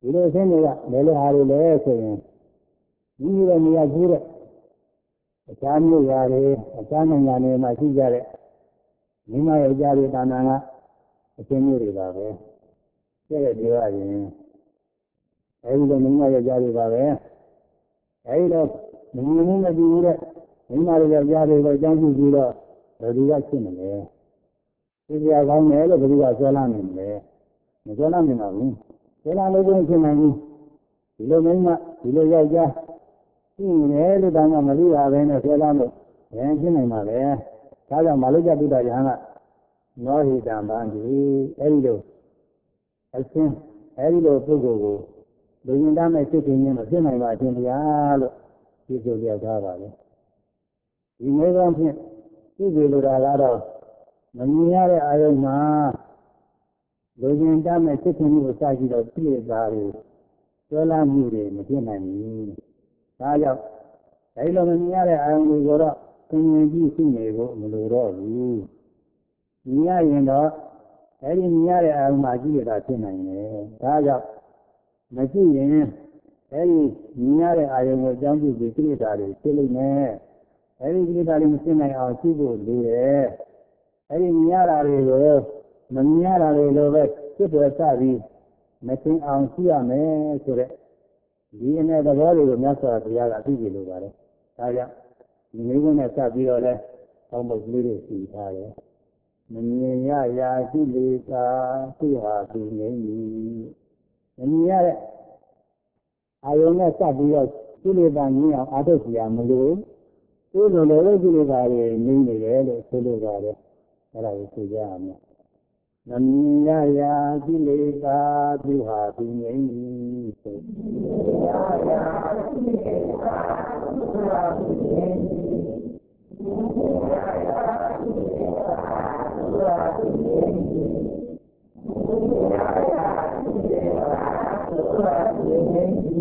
ဒီလိုဆင်းတွေကလည်းဟာတွေလဲဆိုရင်ဒီလိုနေရာကြီးတဲ့အချမ်းမျိုးရာတွေအချမ်းနိုင်ငံတွေမှာရှိကြတဲ့မိမရဲ့ကြားတွေတာနာကအချင်းမျိုးတွေပါပဲကျဲ့တဲ့ပြောရရင်အဲဒီလိုမိမရဲ့ကြားတွေပါပဲအဲဒီတော့မမြင်မှုမကြည့်ဘူးတဲ့မိမရဲ့ကြားတွေကိုအကြောင်းပြုပြီးတော့ဘယ်သူကရှင်းမလဲသိကြကောင်းတယ်လို့ဘယ်သူကဆွဲလာနေမလဲမဆွဲလာနိုင်ပါဘူးဆွဲလာလို့ရှင်းနိုင်ဘူးဒီလိုမိမဒီလိုယောက်ျားရှင်းတယ်လို့တောင်မှမလို့ရဘဲနဲ့ဆွဲလာလို့ဘယ်ရှင်းနိုင်မှာလဲဒါကြောင့်မလုကြပိဋကယဟန်ကနောဟိတံဗန္တိအဲဒီလိုအရှင်းအဲဒီလိုပုဂ္ဂိုလ်ကိုလူရင်တမ်းမဲ့စိတ်ခြင်းမဖြစ်နိုင်ပါခြင်းတရားလို့ဒီလိုပြောထားပါလေဒီမေကောင်းဖြင့်သိပြီလို့တာကတော့မမြင်ရတဲ့အာယုံမှာလူရင်တမ်းမဲ့စိတ်ခြင်းကိုစကြည့်တော့ပြည့်တာတွေဆွဲလာမှုတွေမဖြစ်နိုင်ဘူးဒါကြောင့်အဲဒီလိုမမြင်ရတဲ့အာယုံတွေကိုတော့သင်ရင်ကြည့်ရှိနေဖို့မလိုတော့ဘူးမြင်ရရင်တော့အဲဒီမြင်ရတဲ့အာယုံမှာကြည့်ရတာဖြစ်နိုင်တယ်ဒါကြောင့်မရှိရင်အဲဒီမြင်ရတဲ့အာယုံကိုအကြောင်းပြုပြီးကိလေသာတွေဖြစ်လိမ့်မယ်အဲဒီကိလေသာတွေမဖြစ်နိုင်အောင်ရှိဖို့လိုတယ်အဲဒီမြင်ရတာတွေကိုမမြင်ရတာတွေလိုပဲဖြစ်ပေါ်စပြီးမသိအောင်ရှိရမယ်ဆိုတဲ့ဒီအနေသဘောတွေကိုမြတ်စွာဘုရားကသိပြီလို့ပါတယ်ဒါကြောင့်ဒီမိကုန်းနဲ့စပြီးတော့လဲအောက်မုတ်ကလေးတွေစီထားတယ်မမြင်ရရာရှိလေသာသူဟာသူငြိမ့်ပြီမမြင်ရတဲ့အာယုံနဲ့စပြီးတော့ကိလေသာငြိမ်းအောင်အားထုတ်ကြရမလို့သူ့လိုလိုကိလေသာတွေငြိမ်းနေတယ်လို့ဆိုလိုပါတယ်အဲ့ဒါကိုသိကြရမယ်မမြင်ရရာကိလေသာသူဟာသူငြိမ့်ပြီဆိုမမြင်ရရာကိလေသာသူဟာသူငြိမ့်ပြီမမြင်ရရာကိလေသာသူဟာသူငြိမ့်ပြီမမြင်ရရာကိလေသာသူဟာသူငြိမ့်ပြီ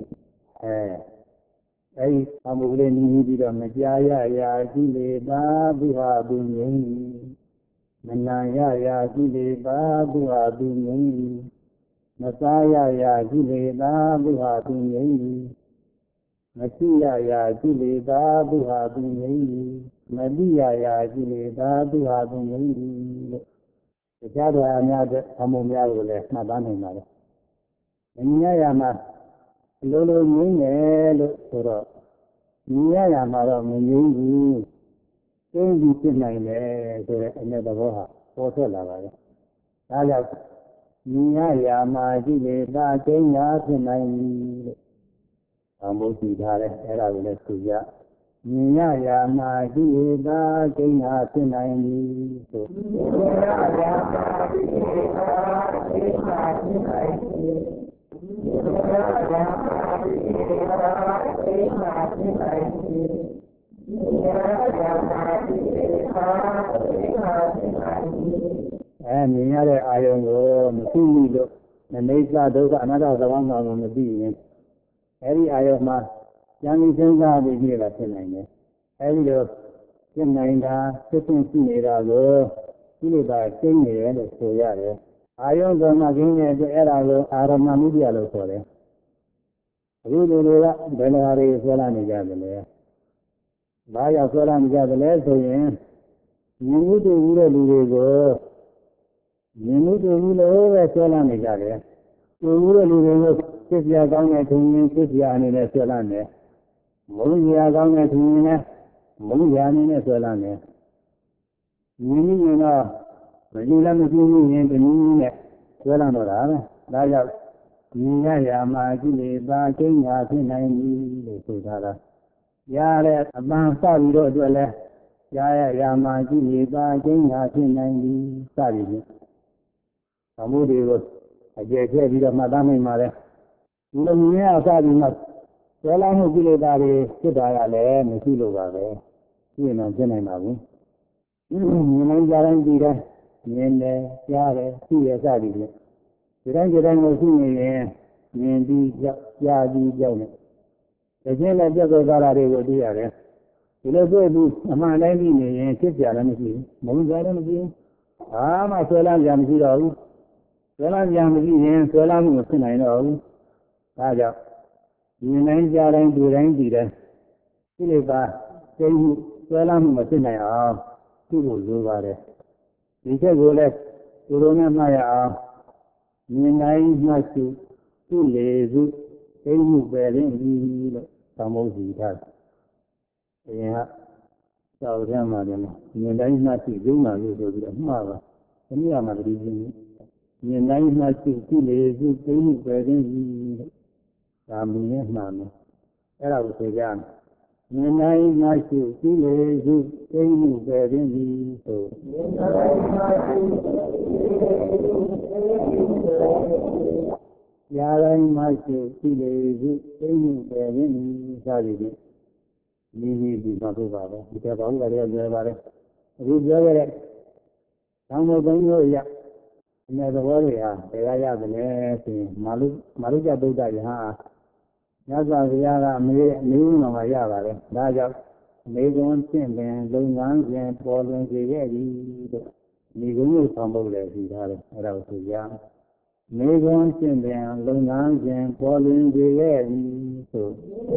အဲဒီအမှုကလေးနည်းပြီးတော့မကြားရရာကိလေသာသူဟာသူငြိမ့်ပြီမနာရရာကိလေသာသူဟာသူငြိမ့်ပြီမစားရရာကိလေသာသူဟာသူငြိမ့်ပြီမရှိရရာကိလေသာသူဟာသူငြိမ့်ပြီမတိရရာကိလေသာသူဟာသူငြိမ့်ပြီလို့တရားတော်အများတဲ့အမှုများကိုလည်းမှတ်သားနိုင်ပါတယ်မမြင်ရမှာလိုလိုငြိမ့်တယ်လို့ဆိုတော့မြင်ရမှာတော့မငြိမ့်ဘူးကျင်းပြီးဖြစ်နိုင်တယ်ဆိုတဲ့အနေသဘောဟာပေါ်ထွက်လာပါတယ်ဒါကြောင့်မြင်ရရာမှာကိလေသာကျင်းရာဖြစ်နိုင်ပြီလို့အမှုတည်ထားတယ်အဲ့ဒါကိုလည်းသိကြမြင်ရရာမှာကိလေသာကျင်းရာဖြစ်နိုင်ပြီဆိုမြင်ရရာမှာကိလေသာကျင်းရာဖြစ်နိုင်ပြီမြင်ရရာမှာကိလေသာကျင်းရာဖြစ်နိုင်ပြီမြင်ရရာမှာကိလေသာကျင်းရာဖြစ်နိုင်ပြီမြင်ရတဲ့အာယုံကိုမသိဘူးလို့နိစ္စဒုက္ခအနတ္တသဘောမှမသိရင်အဲဒီအာယုံမှာဉာဏ်ကြီးစဉ်းစားပြီးကြည့်လာဖြစ်နိုင်တယ်အဲဒီလိုဖြစ်နိုင်တာဖြစ်ဖြစ်ရှိနေတာကိုဒီလိုသာရှင်းနေတယ်လို့ဆိုရတယ်အာယုံကမှခင်းတဲ့အတွက်အဲ့ဒါကိုအာရမဏုပြလို့ခေါ်တယ်အခုလူတွေကဘယ်လိုဟာတွေဆွဲလာနေကြသလဲဘာကြောင့်ဆွဲလာနေကြသလဲဆိုရင်မြင်မှုတူဘူးတဲ့လူတွေကိုမြင်မှုတူဘူးလို့ပဲဆွဲလာနေကြတယ်တူဘူးတဲ့လူတွေကိုသိစရာကောင်းတဲ့သူရင်သိစရာအနေနဲ့ဆွဲလာတယ်မုန်းစရာကောင်းတဲ့သူရင်လည်းမုန်းစရာအနေနဲ့ဆွဲလာတယ်မြင်ရင်တော့မကြည့်လည်းမကြည့်ရင်တနည်းနဲ့ဆွဲလာတော့တာပဲဒါကြောင့်မြင်ရရာမှာကိလေသာကျင်းရာဖြစ်နိုင်ပြီလို့ဆိုထားတာရတဲ့အပန်းစပြီးတော့အတွက်လဲရရာမှာကိလေသာကျင်းရာဖြစ်နိုင်ပြီစသည်ဖြင့်အမှုတွေကိုအကျယ်ကျယ်ပြီးတော့မှတ်သားနိုင်ပါလေဒီလိုမြင်ရအစပြီးမှဆွဲလာမှုကိလေသာတွေဖြစ်တာကလည်းမရှိလို့ပါပဲပြည့်နေဖြစ်နိုင်ပါဘူးမြင်နိုင်ကြတိုင်းဒီတိုင်းမြင်တယ်ကြားတယ်သိရစသည်ဖြင့်ဒီတိုင်းကိုရှိနေရင်မြင်ပြီးကြားပြီးကြောက်နေတကယ်လည်းပြတ်သွားတာတွေကိုသိရတယ်ဒီလိုတွေ့ပြီးအမှန်တိုင်းသိနေရင်ဖြစ်ကြလည်းမရှိဘူးမုန်းကြလည်းမရှိဘူးဘာမှဆွဲလန်းကြမရှိတော့ဘူးဆွဲလာပြန်မကြည့်ရင်ဆွဲလာမှုမဖြစ်နိုင်တော့ဘူးဒါကြောင့်ဒီတိုင်းကြားတိုင်းဒီတိုင်းဒီတိုင်းကိလေသာသိမှုဆွဲလာမှုမဖြစ်နိုင်အောင်ပြုလို့လိုပါတယ်ဒီချက်ကိုလည်းဒီလိုနဲ့မှတ်ရအောင်မြင်တိုင်းမှတ်စုသူ့လေစုသိမှုပဲရင်းပြီလို့သမုဒ္ဒိထားအရင်ကသာဝရမှာတယ်မြင်တိုင်းမှတ်စုယုံနာလို့ဆိုပြီးတော့မှားပါဒီနေ့မှတည်းကမြင်တိုင်းမှတ်စုသူ့လေစုသိမှုပဲရင်းပြီလို့ဒါမြင်မှန်တယ်အဲ့ဒါကိုဆိုကြမယ်မြင်တိုင်းမှရှိသူလေစုသိမှုပဲရင်းပြီဆိုမြင်တိုင်းမှရှိရာတိုင်းမှရှိသူလေစုသိမှုပဲရင်းပြီစသည်ဖြင့်ဒီမှာပြောပါပဲဒီကဘာလို့လဲပြောပါတယ်အခုပြောရတဲ့သောင်းမသုံးလို့ရဒီနေ့သဘောတွေဟာတရားရတယ်လေဆိုရင်မာလုကျဗုဒ္ဓယဟန်ညဇာဗျာကအမေဦးမှာရပါတယ်ဒါကြောင့်မေကွန်းဖြင့်ပင်လုပ်ငန်းစဉ်ပေါ်လွင်စေခဲ့သည်တဲ့ဒီကုန်းကိုဆောင်ဖို့လည်းရှိထားတယ်အဲ့ဒါကိုဆိုရမေကွန်းဖြင့်ပင်လုပ်ငန်းစဉ်ပေါ်လွင်စေခဲ့သည်ဆို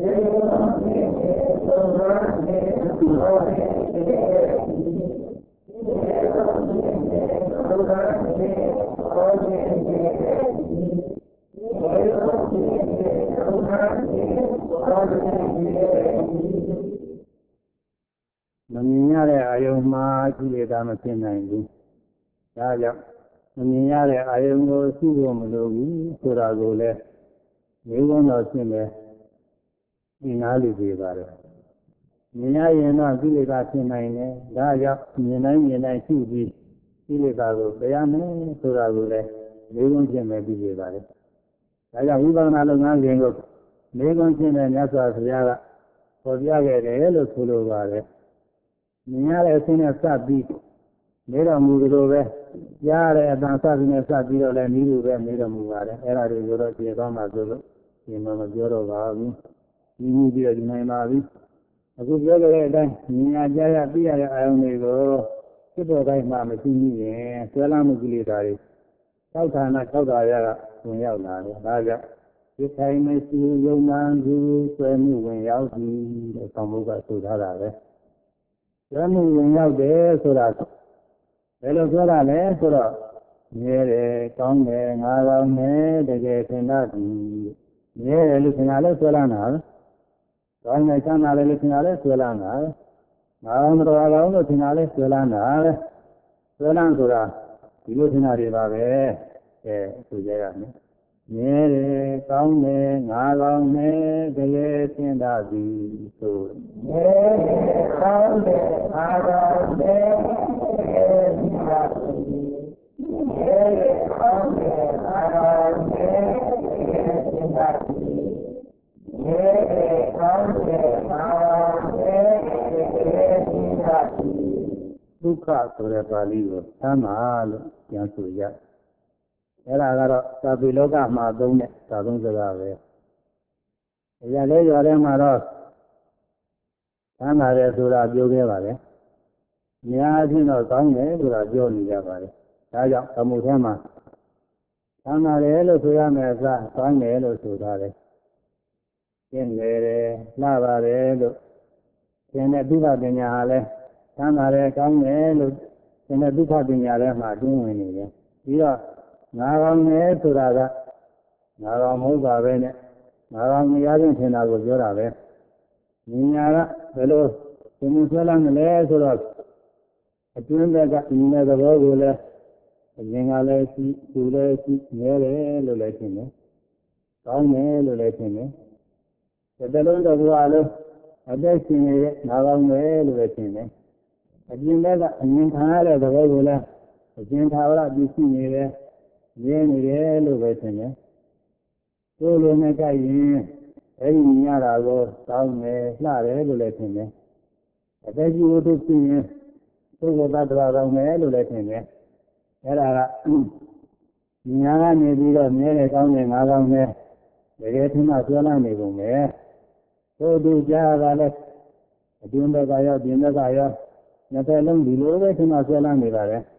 မမြင်ရတဲ့အာယုံမှာကိလေသာမဖြစ်နိုင်ဘူး။ဒါကြောင့်မမြင်ရတဲ့အာယုံကိုရှိဖို့မလိုဘူးဆိုတာကိုလည်းဒီကုန်းတော်ရှင်းတယ်ဒီနားလူတွေပါတယ်။မြင်ရရင်တော့ကိလေသာဖြစ်နိုင်တယ်။ဒါကြောင့်မြင်တိုင်းရှိပြီးကိလေသာကိုတရားမယ်ဆိုတာကိုလည်းဒီကုန်းရှင်းမယ်ပြီးပြပါတယ်။ဒါကြောင့်ဝိပဿနာလုပ်ငန်းစဉ်ကိုဒီကုန်းရှင်းတဲ့မြတ်စွာဘုရားကပေါ်ပြခဲ့တယ်လို့ဆိုလိုပါတယ်။မြင်ရတဲ့အခြင်းနဲ့စပ်ပြီးနေတော်မူသလိုပဲကြားရတဲ့အတန်စပ်ပြီးနဲ့စပ်ပြီးတော့လည်းဤလိုပဲနေတော်မူပါတယ်အဲ့ဒါတွေကိုတော့ပြေသွားမှာဆိုလို့ဒီမှာမပြောတော့ပါဘူးဒီနည်းပြီးတော့ဒီနိုင်ပါပြီအခုပြောကြတဲ့အတိုင်းမြင်ရကြားရသိရတဲ့အာယုန်တွေကိုစိတ်တော်တိုင်းမှမရှိမိရင်ဆွဲလမ်းမှုကိလေသာတွေသောက်ဌာနသောက်တာရကဝင်ရောက်လာတယ်ဒါကြောင့်ဒီတိုင်းမရှိယုံမှန်သူဆွဲမှုဝင်ရောက်သည်လို့သံဃာကဆိုထားတာပဲရမှုဝင်ရောက်တယ်ဆိုတာဘယ်လိုပြောတာလဲဆိုတော့မြဲတယ်ကောင်းတယ်ငါကောင်းတယ်တကယ်သင်္ဍသည်မြဲတယ်လို့သင်္ဍလည်းဆွဲလာတာကောင်းတယ်ချမ်းသာတယ်လို့သင်္ဍလည်းဆွဲလာတာငါကောင်းတော်ကောင်းလို့သင်္ဍလည်းဆွဲလာတာဆွဲလာဆိုတာဒီလိုသင်္ဍတွေပါပဲဆိုကြရမယ်မြဲတယ်ကောင်းတယ်ငါကောင်းတယ်တကယ်သင်္ဍသည်ဆိုမြဲတယ်ကောင်းတယ်ငါကောင်းတယ်တကယ်သင်္ဍသည်မြဲတယ်ကောင်းတယ်ငါကောင်းတယ်တကယ်သင်္ဍသည်မြဲတယ်ကောင်းတယ်ငါကောင်းတယ်တကယ်သင်္ဍသည်ဒုက္ခဆိုတဲ့ပါဠိကိုသမ်းပါလို့ပြန်ဆိုရအဲ့ဒါကတော့သာပိလောကမှာသုံးတဲ့သာသုံးစကားပဲ။အရာလေးရွာထဲမှာတော့သမ်းပါတယ်ဆိုတာပြောခဲ့ပါလေ။အများကြီးတော့ကောင်းတယ်ဆိုတာပြောနေကြပါလေ။ဒါကြောင့်သမုထဲမှာသမ်းပါတယ်လို့ဆိုရမယ်အစားကောင်းတယ်လို့ဆိုထားတယ်။ကျင့်တယ်လှပါတယ်လို့သင်တဲ့ဒုက္ခပညာဟာလဲသမ်းပါတယ်ကောင်းတယ်လို့သင်တဲ့ဒုက္ခပညာထဲမှာတွင်းဝင်နေတယ်။ပြီးတော့ငါကောင်းတယ်ဆိုတာကငါကောင်းမဟုတ်ပါပဲနဲ့ငါကောင်းမရခြင်းထင်တာကိုပြောတာပဲဉာဏ်ကဘယ်လိုသင်္ဆွဲလာမလဲဆိုတော့အတွင်းဘက်ကဉာဏ်သဘောကိုလည်းအရင်ကလည်းရှိသူလည်းရှိငဲတယ်လို့လည်းထင်တယ်ကောင်းတယ်လို့လည်းထင်တယ်ဒီလိုတော့ဘုရားလုံးအသက်ရှင်ရဲ့ငါကောင်းတယ်လို့လည်းထင်တယ်အပြင်ဘက်ကအမြင်ခံရတဲ့သဘောကိုလည်းအကျဉ်းသာဝရပြည့်စုံနေတယ်ရင်းနေတယ်လို့ပဲထင်တယ်။ကိုယ်လိုနဲ့ကြိုက်ရင်အဲ့ဒီမြင်ရတာကိုတောင်းတယ်လှတယ်လို့လည်းထင်တယ်။အသက်ကြီးဝတ္ထုဖြစ်ရင်ပုဂ္ဂိုလ်သတ္တဝါကောင်းတယ်လို့လည်းထင်တယ်။အဲ့ဒါကညာကနေပြီးတော့မြဲတယ်ကောင်းတယ်ငါကောင်းတယ်တကယ်ထင်မှဆွဲလာနေကုန်ပဲ။သို့တူကြားတာလည်းအတွင်းဘက်ကရောပြင်ဘက်ကရောနှစ်ဖက်လုံးဒီလိုပဲထင်မှဆွဲလာနေပါလေ။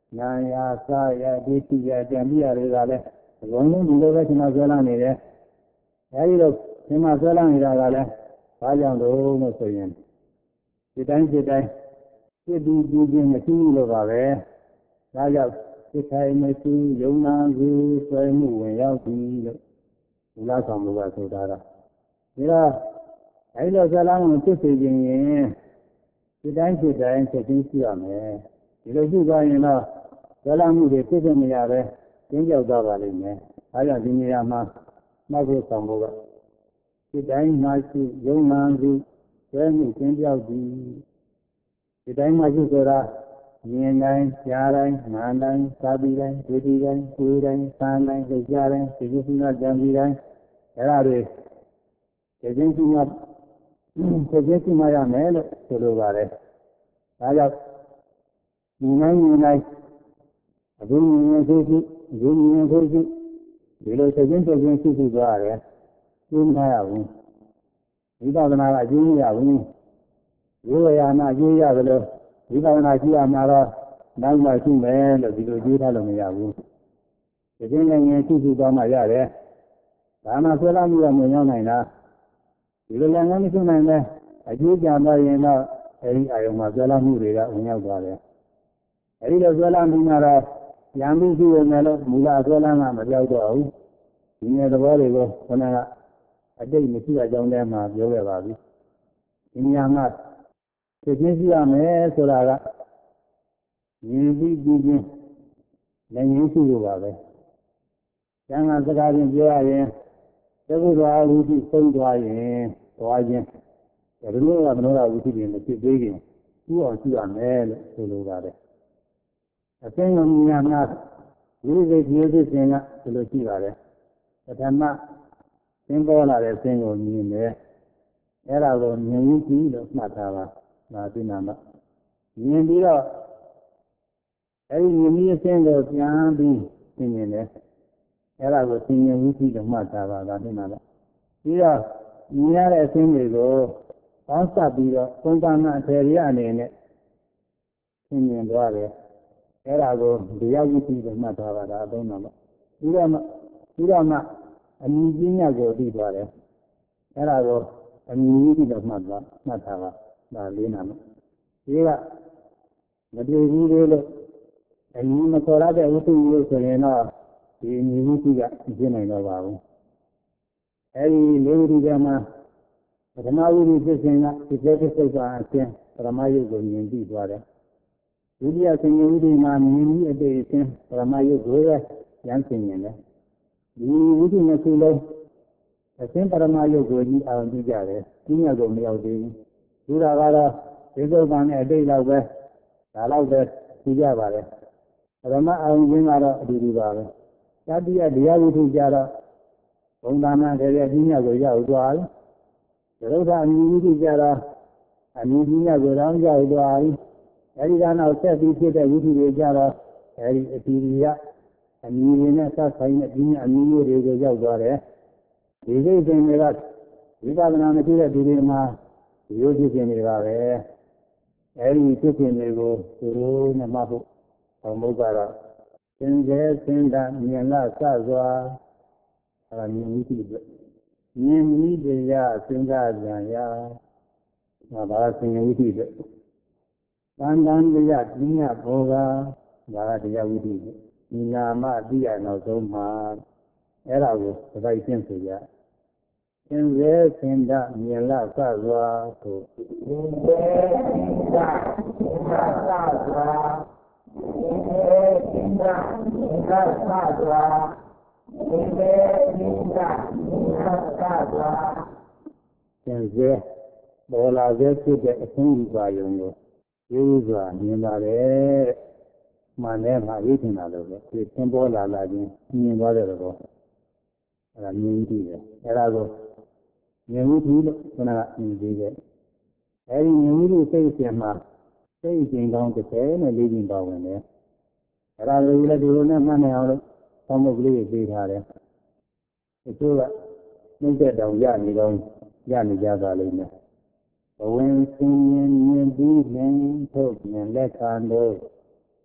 နာယာစာရဒိဋ္ဌိရတံပြတွေကလည်းအကုန်လုံးဒီလိုပဲကျွန်တော်ဆွဲလာနေတယ်အဲဒီလိုဒီမှာဆွဲလာနေတာကလည်းဘာကြောင့်လို့ဆိုရင်ဒီတိုင်းဖြစ်ပြီးပြီးချင်းမရှိဘူးလို့ပါပဲဒါကြောင့်စိတ်ထိုင်မရှိယုံနာကူဆွဲမှုဝင်ရောက်ပြီးလို့ဘုရားဆောင်ဘုရားဆိုတာကဒါတော့အဲဒီလိုဆွဲလာမှုဖြစ်စေခြင်းရင်ဒီတိုင်းဖြစ်ပြီးရှိရမယ်ဒီလိုရှိသွားရင်တော့ဆွဲလာမှုတွေဖြစ်တဲ့နေရာပဲကျင်းကြောက်သွားပါလိမ့်မယ်အဲကြောင့်ဒီနေရာမှာမှတ်ဖို့ဆောင်ဖို့ကဒီတိုင်းမှရှိယုံနာကူဆွဲမှုကျင်းကြောက်ပြီးဒီတိုင်းမှရှိဆိုတာမြင်တိုင်းကြားတိုင်းနားတိုင်းသာပြီးတိုင်းဒုတိတိုင်းကိုယ်တိုင်းသာတိုင်းသိကြတိုင်းသိကုသနာကြံပြီးတိုင်းအဲ့ဒါတွေသိချင်းရှိမှရမယ်လို့ဆိုလိုပါတယ်ဒါကြောင့်မြင်တိုင်းအခုမြင်ဆိုရှိအခုမြင်ဆိုရှိဒီလိုသိချင်းရှိသွားတယ်ကျင်းမရဘူးဝိပဿနာကအကျင်းမရဘူးရိုးရနာကျင်းရတယ်လို့ဝိပဿနာရှိရမှာတော့နောက်မှရှိမယ်လို့ဒီလိုကြည့်ထားလို့မရဘူး။ဒီချင်းလည်းငယ်ရှိသွားမှရတယ်။ဒါမှဆွဲလာမှုကမရောက်နိုင်တာ။ဒီလိုလည်းမရှိနိုင်လဲအကျိုးကြံသွားရင်တော့အဲဒီအာယုံမှာဆွဲလာမှုတွေကဝင်ရောက်သွားတယ်။အဲဒီလိုဆွဲလာမှုကတော့ရံပြီးရှိရမယ်လို့မူလဆွဲလာမှမပြောက်တော့ဘူး။ဒီနေ့သဘောတွေကိုခဏကအတိတ်မရှိအကြောင်းတည်းမှာပြောခဲ့ပါပြီ။ဒီနေရာမှာသိချင်းရှိရမယ်ဆိုတာကမြင်ပြီးပြီးချင်းလည်းရင်းရှိလို့ပါပဲ။ကျန်တာစကားချင်းပြောရရင်သက္ကုတ္တဝုတိဆုံးသွားရင်သွားခြင်းဒီလိုကမနောရဝုတိတွေမဖြစ်သေးခင်ဥအောင်ရှိရမယ်လို့ဆိုလိုပါတယ်။အသိဉာဏ်ဉာဏ်မှာဝိသေတိသစ္စေကဒီလိုရှိပါတယ်။ပထမသင်ပေါ်လာတဲ့သင်ကိုမြင်တယ်။အဲ့ဒါကိုမြင်ကြည့်လို့မှတ်ထားပါ။ဒါသိနာမမြင်ပြီးတော့အဲဒီမြင်ပြီးအစဉ်ကိုပြန်ပြီးသိမြင်တယ်အဲ့ဒါကိုသိမြင်ပြီးတော့မှတ်ထားပါဒါသိနာမပြီးတော့မြင်ရတဲ့အစဉ်တွေကိုပေါင်းစပ်ပြီးတော့သုံးပါးနဲ့အထေရအနေနဲ့သိမြင်သွားတယ်အဲ့ဒါကိုတရားဝိသိလို့မှတ်ထားပါဒါအသုံးနာမပြီးတော့မှအမြင်ပညာကိုသိသွားတယ်အဲ့ဒါကိုအမြင်ဝိသိလို့မှတ်ထားပါဒါလေးနာမဒီကမတွေ့ဘူးလို့အမြင်မခေါ်ရတဲ့ဝိသုလို့ဆိုရင်တော့ဒီမြင်ဝိသုကပြည့်နိုင်တော့ပါဘူးအဲဒီလေးဝိသုကမှာပထမဝိသုဖြစ်စဉ်ကဒီသက်စိတ်ကအချင်းပရမယုတ်ကိုမြင်ပြီးသွားတယ်ဒုတိယဆင်ញဝိသုမှာမြင်ပြီးအတိတ်အချင်းပရမယုတ်ကိုရရမ်းဆင်ញတယ်ဒီဝိသုနှစ်ခုလုံးအချင်းပရမယုတ်ကိုကြီးအောင်ကြည့်ကြတယ်ပြညာကိုမရောက်သေးဘူးဒုရကတော့ဒီသုတ်ကနဲ့အတိတ်လောက်ပဲဒါလောက်ပဲကြည့်ကြပါတယ်ပရမအောင်ခြင်းကတော့အတူတူပါပဲတတိယတရားဝိသုကြတော့ဘုံသာနာတဲ့ပြညာကိုရောက်သွားတယ်ဒုက္ခအမြင်ဝိသုကြတော့အမြင်ပြညာကိုတောင်းရောက်သွားပြီအဲဒီကနောက်ဆက်ပြီးဖြစ်တဲ့ဝိသုတွေကြတော့အဲဒီအတိရိယအမြင်နဲ့ဆက်ဆိုင်တဲ့ပြညာအမြင်တွေကိုရောက်သွားတယ်ဒီစိတ်စဉ်တွေကဝိပဿနာမရှိတဲ့ဒီတွေမှာရိုးဖြစ်နေပါပဲအဲဒီဖြစ်စဉ်တွေကိုသူတို့နဲ့မှတ်ဖို့ဘုံဘုရားတော့သင်္ကေသင်္ဒမြင်လာစစွာအဲမြင်ပြီးပြီမြင်ပြီးတရားသင်္ကကြံရာဘာသင်္ကေဝိသိတဲ့တန်တန်တရားပြညာဘောကဒါကတရားဝိသိဒီနာမအတိအနောက်ဆုံးမှာအဲ့ဒါကိုသတိကျင့်ဆိုကြသင်္ကေသင်္ဒမြင်လာစစွာကိုသင်္ကေသင်္ဒမြင်လာစစွာသင်္ကေသင်္ဒမြင်လာစစွာသင်္ကေသင်္ဒမြင်လာစစွာသင်္ကေပေါ်လာစေဖြစ်တဲ့အဆုံးဥပါယုံကိုရိုးစွာမြင်ပါတယ်မှန်တယ်မှာဝိသင်တာလို့ပဲဒီသင်ပေါ်လာခြင်းမြင်သွားတဲ့တော့အဲ့ဒါမြင်ပြီးတယ်အဲ့ဒါကိုမြင်ပြီးလို့ခဏကမြင်သေးတယ်အဲ့ဒီမြင်ပြီးစိတ်အစဉ်မှာစိတ်အစဉ်ကောင်း30နဲ့4ကျင်ပါဝင်တယ်အဲ့ဒါလိုလည်းဒီလိုနဲ့မှတ်နိုင်အောင်လို့သောင်းမုတ်ကလေးတွေပေးထားတယ်အကျိုးကနှိမ့်တဲ့တောင်ရနေကြပါလိမ့်မယ်ဘဝင်စင်မြင်ပြီးမြင်ထုတ်မြင်လက်ခံလို့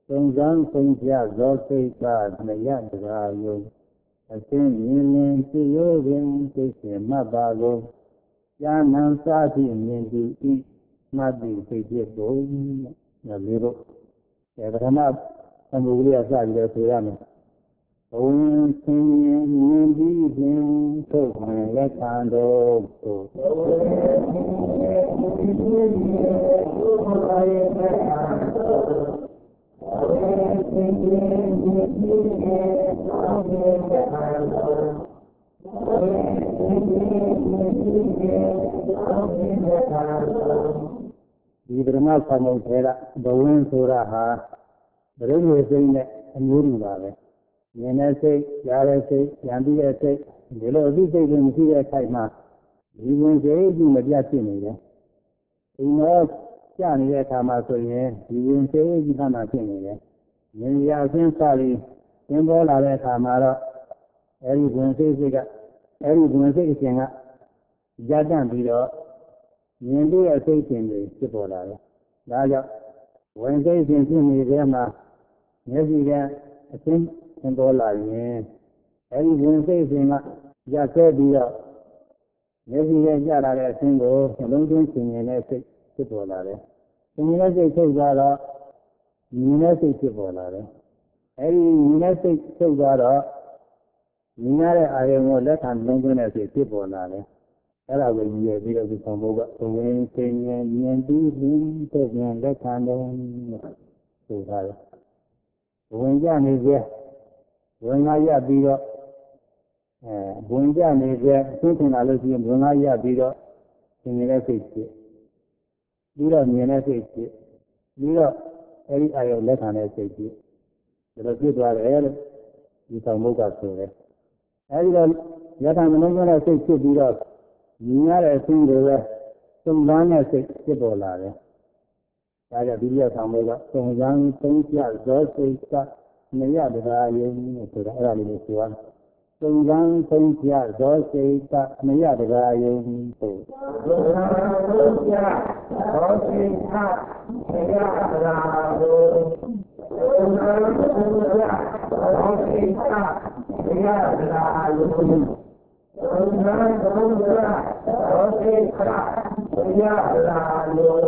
သုံးစမ်းဆုံးဖြတ်သောစိတ်ကမရတကားယုံအစဉ်မြင်လင်သိရိုးပင်သိစေမှတ်ပါကုန်ဉာဏ်စားသည့်မြင်သူဤမှတ်သည့်စိတ်ဖြစ်ကုန်ဒါလေးတော့ပထမအမှုကလေးကစပြီးတော့ဆိုရမယ်ဘုံသင်မြင်ပြီးခြင်းသို့မှလက်ခံတော်သို့ဘုံသင်မြင်ပြီးခြင်းသို့မှလက်ခံတော်ဘုံသင်မြင်ပြီးခြင်းသို့မှလက်ခံတော်ဘုံသင်မြင်ပြီးခြင်းသို့မှလက်ခံတော်ဒီပရမသံဃောထဲကဘဝင်းဆိုတာဟာဘုရားစိတ်နဲ့အမျိုးတူပါပဲမြင်တဲ့စိတ်ကြားတဲ့စိတ်ဉာဏ်ပြီးတဲ့စိတ်ဒီလိုအသိစိတ်တွေမရှိတဲ့အခိုက်မှာဒီဝင်စိတ်ကြီးမပြတ်ဖြစ်နေတယ်ဒီတော့ကြာနေတဲ့အခါမှာဆိုရင်ဒီဝင်စိတ်ကြီးကမှဖြစ်နေတယ်မြင်ရအချင်းစပြီးသင်ပေါ်လာတဲ့အခါမှာတော့အဲဒီဝင်စိတ်ကအဲဒီဝင်စိတ်အရှင်ကရတတ်ပြီးတော့မြင်တဲ့စိတ်ရှင်တွေဖြစ်ပေါ်လာတယ်ဒါကြောင့်ဝင်စိတ်ရှင်ဖြစ်နေတဲ့မှာမျက်စိကအချင်းသင်ပေါ်လာရင်အဲဒီဝင်စိတ်ရှင်ကရဆဲပြီးတော့မျက်စိရဲ့ကြလာတဲ့အချင်းကိုနှလုံးသွင်းရှင်နေတဲ့စိတ်ဖြစ်ပေါ်လာတယ်ရှင်နေတဲ့စိတ်ထုတ်သွားတော့မြင်တဲ့စိတ်ဖြစ်ပေါ်လာတယ်အဲဒီမြင်တဲ့စိတ်ထုတ်သွားတော့မြင်ရတဲ့အာရုံကိုလက်ခံနှလုံးသွင်းတဲ့စိတ်ဖြစ်ပေါ်လာတယ်အဲ့ဒါကိုရည်ပြီးတော့ဒီဆောင်ဘုကဘဝင်သိဉာဏ်မြင်ပြီးပြီးသိဉာဏ်လက်ခံတော်ဆိုထားတယ်ဘဝင်ကြနေစေဝင်ငါရပြီးတော့ဘဝင်ကြနေစေသိထင်လာလို့ရှိရင်ဘဝင်ငါရပြီးတော့သင်နေတဲ့စိတ်ဖြစ်ပြီးတော့မြင်တဲ့စိတ်ဖြစ်ပြီးတော့အဲ့ဒီအာရုံလက်ခံတဲ့စိတ်ဖြစ်ဒါလိုဖြစ်သွားတယ်လို့ဒီဆောင်ဘုကဆိုတယ်အဲ့ဒီတော့ယထာမလုံးတဲ့စိတ်ဖြစ်ပြီးတော့မြင်ရတဲ့အခြင်းတွေပဲသုံးလန်းတဲ့စိတ်ဖြစ်ပေါ်လာတယ်။ဒါကြောင့်ဒီရဆောင်ဘုကသုံးစမ်းသုံးပြဇောစိတ်ကမရတကားယုံဆိုတာအဲ့ဒါလေးကိုဆိုရမယ်။သုံးစမ်းသုံးပြဇောစိတ်ကမရတကားယုံဆိုသုံးစမ်းသုံးပြဇောစိတ်ကမရတကားယုံသုံးစမ်းသုံးပြဇောစိတ်ကမရတကားယုံဘုရားဘုရားသောတိခရဘုရားလာလို့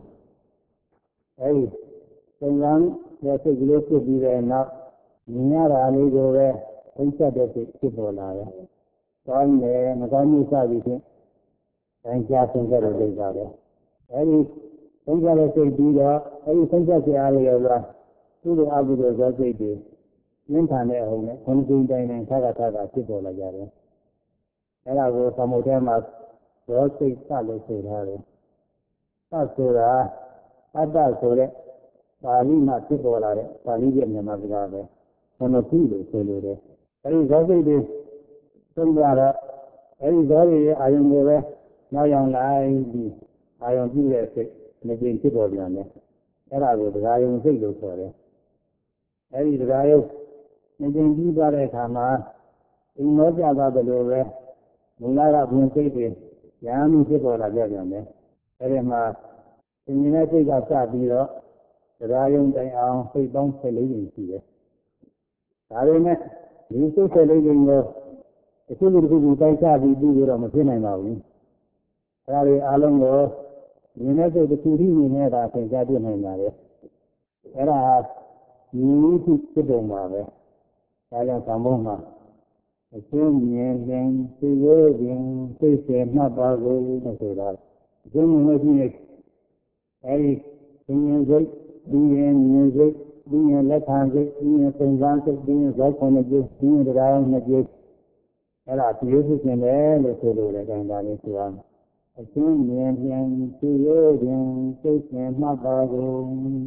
အဲဒီသင်္ကန်းရဲ့စိတ်ကလေးဖြစ်ပြီးတဲ့နောက်မြင်ရတာလေးကိုပဲသိချက်တဲ့စိတ်ဖြစ်ပေါ်လာတယ်။ကောင်းတယ်မကောင်းမှုစသည်ဖြင့်တိုင်းကြားဆုံးခဲ့တဲ့ဒိဋ္ဌာပဲ။အဲဒီသိချက်တဲ့စိတ်ပြီးတော့အဲဒီသိချက်စရာလေးရောသူ့လိုအဘိဓိဇောစိတ်တွေမြင့်ထန်တဲ့အဟုန်နဲ့ခွန်ကြိမ်တိုင်းတိုင်းထပ်ထပ်ဖြစ်ပေါ်လာကြတယ်။အဲ့ဒါကိုသမုဒ္ဒဲမှာဇောစိတ်သလို့ဆိုထားတယ်။သဆိုတာအတ္တဆိုတဲ့ပါဠိမှာဖြစ်ပေါ်လာတဲ့ပါဠိရဲ့မြန်မာစကားပဲ။ဘုံလို့လို့ဆိုလိုတယ်။အဲဒီဇောစိတ်တွေသုံးကြတော့အဲဒီဇောတွေရဲ့အာယုံကိုပဲနောက်ရောက်လိုက်ပြီးအာယုံပြုတဲ့စိတ်နှစ်ကြိမ်ဖြစ်ပေါ်ပြန်တယ်။အဲ့ဒါကိုတရားယုံစိတ်လို့ခေါ်တယ်။အဲဒီတရားယုံနှစ်ကြိမ်ပြီးသွားတဲ့အခါမှာအိမ်မောကြသွားတယ်လို့ပဲမူလကဘုံစိတ်တွေညာမှုဖြစ်ပေါ်လာကြပြန်တယ်။အဲဒီမှာသင်္ကြန်စိတ်ကစပြီးတော့တရားယုံတိုင်အောင်စိတ်ပေါင်း14ကြိမ်ရှိတယ်။ဒါပေမဲ့ဒီစိတ်14ကြိမ်ကိုအခုလူတစ်ခုကိုတိုက်ချပြီးပြီးတော့မဖြစ်နိုင်ပါဘူး။အဲဒါတွေအလုံးကိုမြင်တဲ့စိတ်တစ်ခုတည်းမြင်နေတာသင်ကြားပြနိုင်ပါတယ်။အဲဒါဟာမြင်မှုဖြစ်ပုံပါပဲ။ဒါကြောင့်သံဃာမှာအချင်းမြင်ရင်သိရိုးရင်သိစေမှတ်ပါကုန်လို့ဆိုတာအချင်းမြင်လို့ရှိရင်အဲဒီသင်ရင်စိတ်ဒီရင်မြင်စိတ်ဒီရင်လက်ခံစိတ်ဒီရင်သင်္ကန်းစိတ်ဒီရင်ဇောခုနှစ်ကျဒီရင်တရားနှစ်ကျအဲ့ဒါသိရိုးဖြစ်ခြင်းပဲလို့ဆိုလိုတယ်ခင်ဗျာလေးဆိုရမယ်အချင်းမြင်ရင်သိရိုးရင်သိစေမှတ်ပါကုန်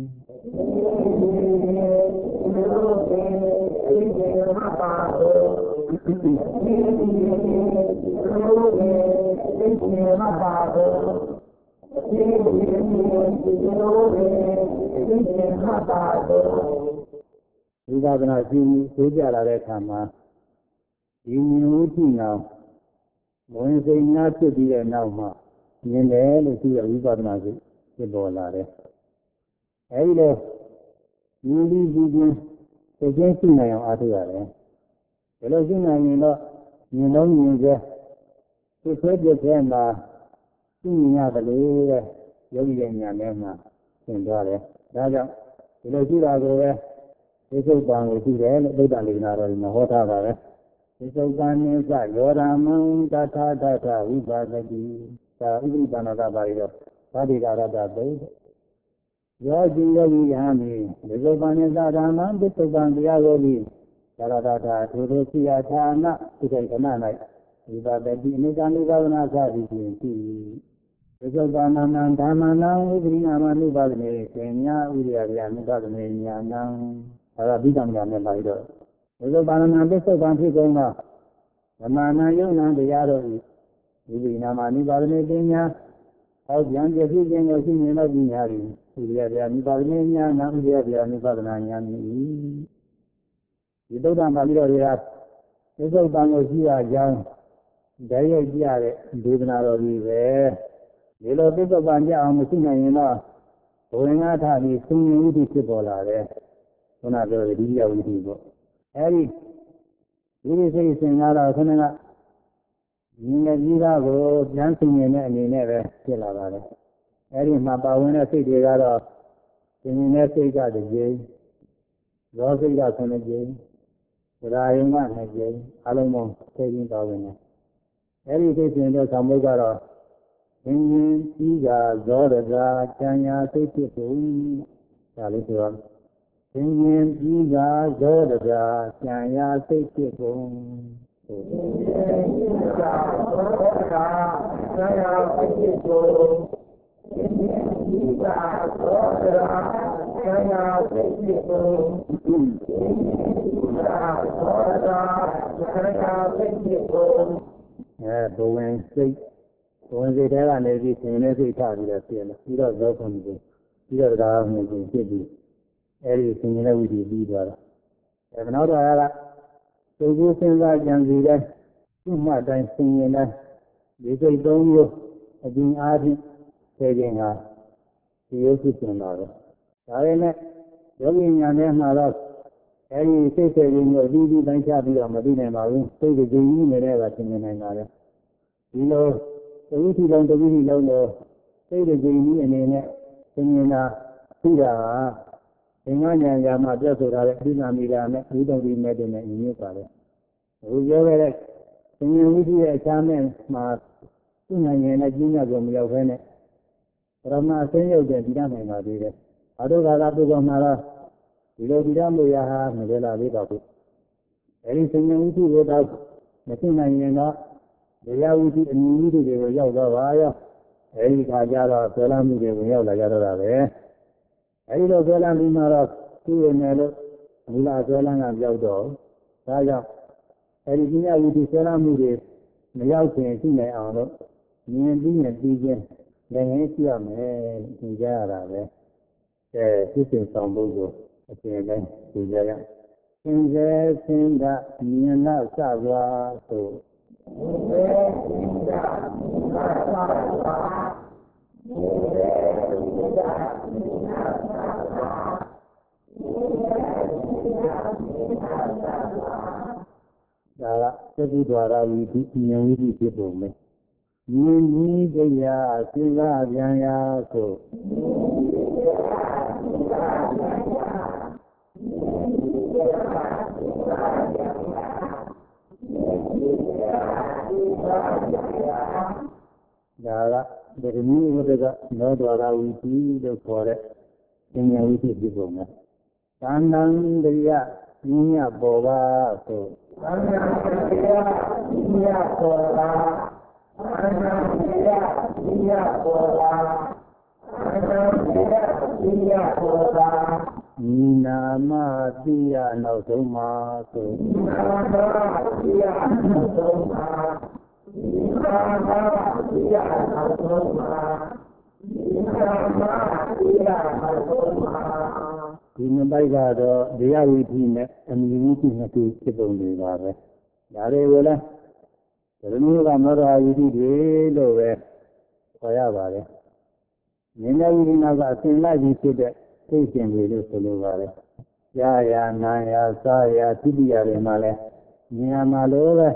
ဝိပဿနာရှိမှုသိကြလာတဲ့အခါမှာဒီမြင်မှုရှိအောင်ဝင်စိတ်များဖြစ်ပြီးတဲ့နောက်မှာမြင်တယ်လို့ရှိရဝိပဿနာစိတ်ဖြစ်ပေါ်လာတယ်အဲဒီလိုဒီဒီချင်းသိချင်းရှိနိုင်အောင်အားထုတ်ရတယ်ဘယ်လိုရှိနိုင်ရင်တော့ဉာဏ်လုံးဉာဏ်ကျသိဆွဲပြည့်တဲ့မှာသိမြင်ရတယ်လို့တဲ့ယောဂီရဲ့ဉာဏ်ထဲမှာသင်သွားတယ်ဒါကြောင့်ဒီလိုရှိတာကိုပဲသိစုပ်ပံကိုရှိတယ်လို့သုတ္တလေနာတော်ဒီမှာဟောထားပါပဲသိစုပ်ပံနိစ္စယောဓမံတထာတထဝိပါဒတိသာဥပ္ပဒါနတာပါရီတော့ဗာတိကာရတသိယောဂီယောဂီယံမိသိစုပ်ပံနိစ္စဓမ္မံသိစုပ်ပံတရားယောဂီသာရတတာဒုဒုစီယဌာနသိက္ခဏ၌ဝိပါဒတိအနိစ္စနုပါဒနာသတိဖြင့်ရှိသိစုပ်ပံနာနံဓမ္မနံဝိပရိနာမနုပါဒနေပညာဥရိယဗျာနုပါဒနေညာနံဒါကဘိဓမ္မာနဲ့ပါပြီးတော့သိစုပ်ပံနာသိစုပ်ပံဖြစ်ကုန်သောဓမ္မနာယုံနာတရားတို့ဤဝိပရိနာမနုပါဒနေပညာဟောပြန်ပြည့်စုံခြင်းကိုရှိမြင်သောပညာသည်ဥရိယဗျာနုပါဒနေညာနံဥရိယဗျာနုပါဒနာညာမည်ဒီသုတ္တံပါဠိတော်တွေကသိစုပ်ပံကိုရှိရကြောင်းဓာတ်ရိုက်ပြတဲ့ဒေသနာတော်ကြီးပဲဒီလိုသိစုပ်ပံကြအောင်မရှိနိုင်ရင်တော့ဘဝင်ငါထပြီးသင်္ရင်ဝိသိဖြစ်ပေါ်လာတယ်ခုနပြောတဲ့ဒီယဝိသိပေါ့အဲဒီဒီစိတ်စဉ်ကတော့ခဏကဉာဏ်နဲ့ကြီးတာကိုပြန်သင်ရင်တဲ့အနေနဲ့ပဲဖြစ်လာပါတယ်အဲဒီမှာပါဝင်တဲ့စိတ်တွေကတော့သင်ရင်တဲ့စိတ်ကတစ်ကြိမ်ရောစိတ်က9ကြိမ်ဒါယုံက2ကြိမ်အလုံးပေါင်း10ကြိမ်ပါဝင်တယ်အဲဒီစိတ်စဉ်တဲ့သံဃုကတော့သင်ရင်ကြီးကဇောရကကျန်ရာစိတ်ဖြစ်ပုံဒါလေးဆိုတော့သင်ရင်ကြီးကဇောရကကျန်ရာစိတ်ဖြစ်ပုံသင်ရင်ကြီးကဇောရကကျန်ရာစိတ်ဖြစ်ပုံသင်ရင်ကြီးကဇောရကကျန်ရာစိတ်ဖြစ်ပုံသင်ရင်ကြီးကဇောရကကျန်ရာစိတ်ဖြစ်ပုံဘဝင်စိတ်ဝင်စိတ်ထဲကနေပြီးသင်တဲ့စိတ်ထားပြီးတော့ပြင်တယ်ပြီးတော့ဇောကုန်ပြီးပြီးတော့ဒါမှမဟုတ်ဖြစ်ပြီးအဲဒီသင်တဲ့ဝိธีပြီးသွားတော့နောက်တော့ကသိကုစဉ်းစားကြံစီတဲ့သူ့မှတိုင်းသင်ရင်လည်းဒီစိတ်သုံးမျိုးအပြင်အားဖြင့်ဆယ်ခြင်းဟာဒီရုပ်ဖြစ်နေတာပဲဒါပေမဲ့ယောဂီညာထဲမှာတော့အဲဒီစိတ်ဆယ်ခြင်းမျိုးအပြီးပြီးတိုင်းချပြီးတော့မသိနိုင်ပါဘူးစိတ်ကြည်ကြီးနေတဲ့ကသင်နိုင်တာလေဒီလိုတဝိသီလုံးတဝိသီလုံးကိုစိတ်ကြည်ကြီးအနေနဲ့သင်နေတာသိတာဟာသင်္ကန်းဉာဏ်မှာပြတ်ဆိုထားတဲ့အဋ္ဌာမိတာနဲ့အဝိတ္တတိမဲ့တဲ့နဲ့ညီညွတ်ပါလေအခုပြောခဲ့တဲ့သင်္ကန်းဝိသီရဲ့အခြားမဲ့မှာသူ့ဉာဏ်နဲ့ကျင်းရကုန်မရောက်ဘဲနဲ့ပရမအစင်းရုပ်တဲ့ဒီရနိုင်ပါသေးတယ်အတုကာကပုဂ္ဂိုလ်မှာတော့ဒီလိုဒီရမှုရဟာမလွယ်လာသေးပါဘူးအဲဒီသင်္ကန်းဝိသီကိုတော့မရှိနိုင်ရင်တော့တရားဝိသီအမြင်ဝိသီတွေကိုရောက်တော့ပါရောအဲဒီခါကျတော့ဆွဲလမ်းမှုတွေဝင်ရောက်လာကြတော့တာပဲအဲဒီတော့ဆွဲလမ်းပြီးမှတော့သူ့ရနေလို့မူလဆွဲလမ်းကပြောက်တော့ဒါကြောင့်အဲဒီပညာဝိသီဆွဲလမ်းမှုတွေမရောက်ခင်ရှိနိုင်အောင်လို့မြင်ပြီးရင်ပြီးချင်းလည်းငယ်ရှိရမယ်သင်ကြရတာပဲဖြစ်စဉ်ဆောင်ဖို့ကိုအပြင်တိုင်းသင်ကြရသင်စေသင်္ကမြင်လာစစွာဆိုသင်စေသင်္ကမြင်လာစစွာသင်စေသင်္ကမြင်လာစစွာသင်စေသင်္ကမြင်လာစစွာဒါကသတိဒွါရဝိသီဉာဏ်ဝိသီဖြစ်ပုံပဲမြင်ကြီးတရားစဉ်းစားပြန်ရာဆိုဒါကဗေဒမီဝတ္တကနောဒွါရဝိသီလို့ခေါ်တဲ့ဉာဏ်ဝိသီဖြစ်ပုံပဲသံဃံတရားဉာဏ်ပေါ်ပါဆိုသံဃံတရားဉာဏ်ပေါ်ပါအနန္တရာဉာဏ်ပေါ်ပါအနန္တရာဉာဏ်ပေါ်ပါနိနာမတိယနောက်ဆုံးမှာဆိုနိနာမတိယနောက်ဆုံးမှာနိနာမတိယနောက်ဆုံးမှာနိနာမတိယနောက်ဆုံးမှာဒီနှစ်ပိုက်ကတော့တရားဝိသီနဲ့အမြင်ဝိသီနှစ်ခုဖြစ်ပုံတွေပါပဲဒါတွေကိုလည်းဓမ္မကမောရဝိသီတွေလို့ပဲခေါ်ရပါတယ်ဉာဏ်ဝိသီနောက်ကအစဉ်လိုက်ပြီးဖြစ်တဲ့သိစဉ်တွေလို့ဆိုလိုပါတယ် Ya ya na ya sa ya tibi ya de ma le nya ma lo be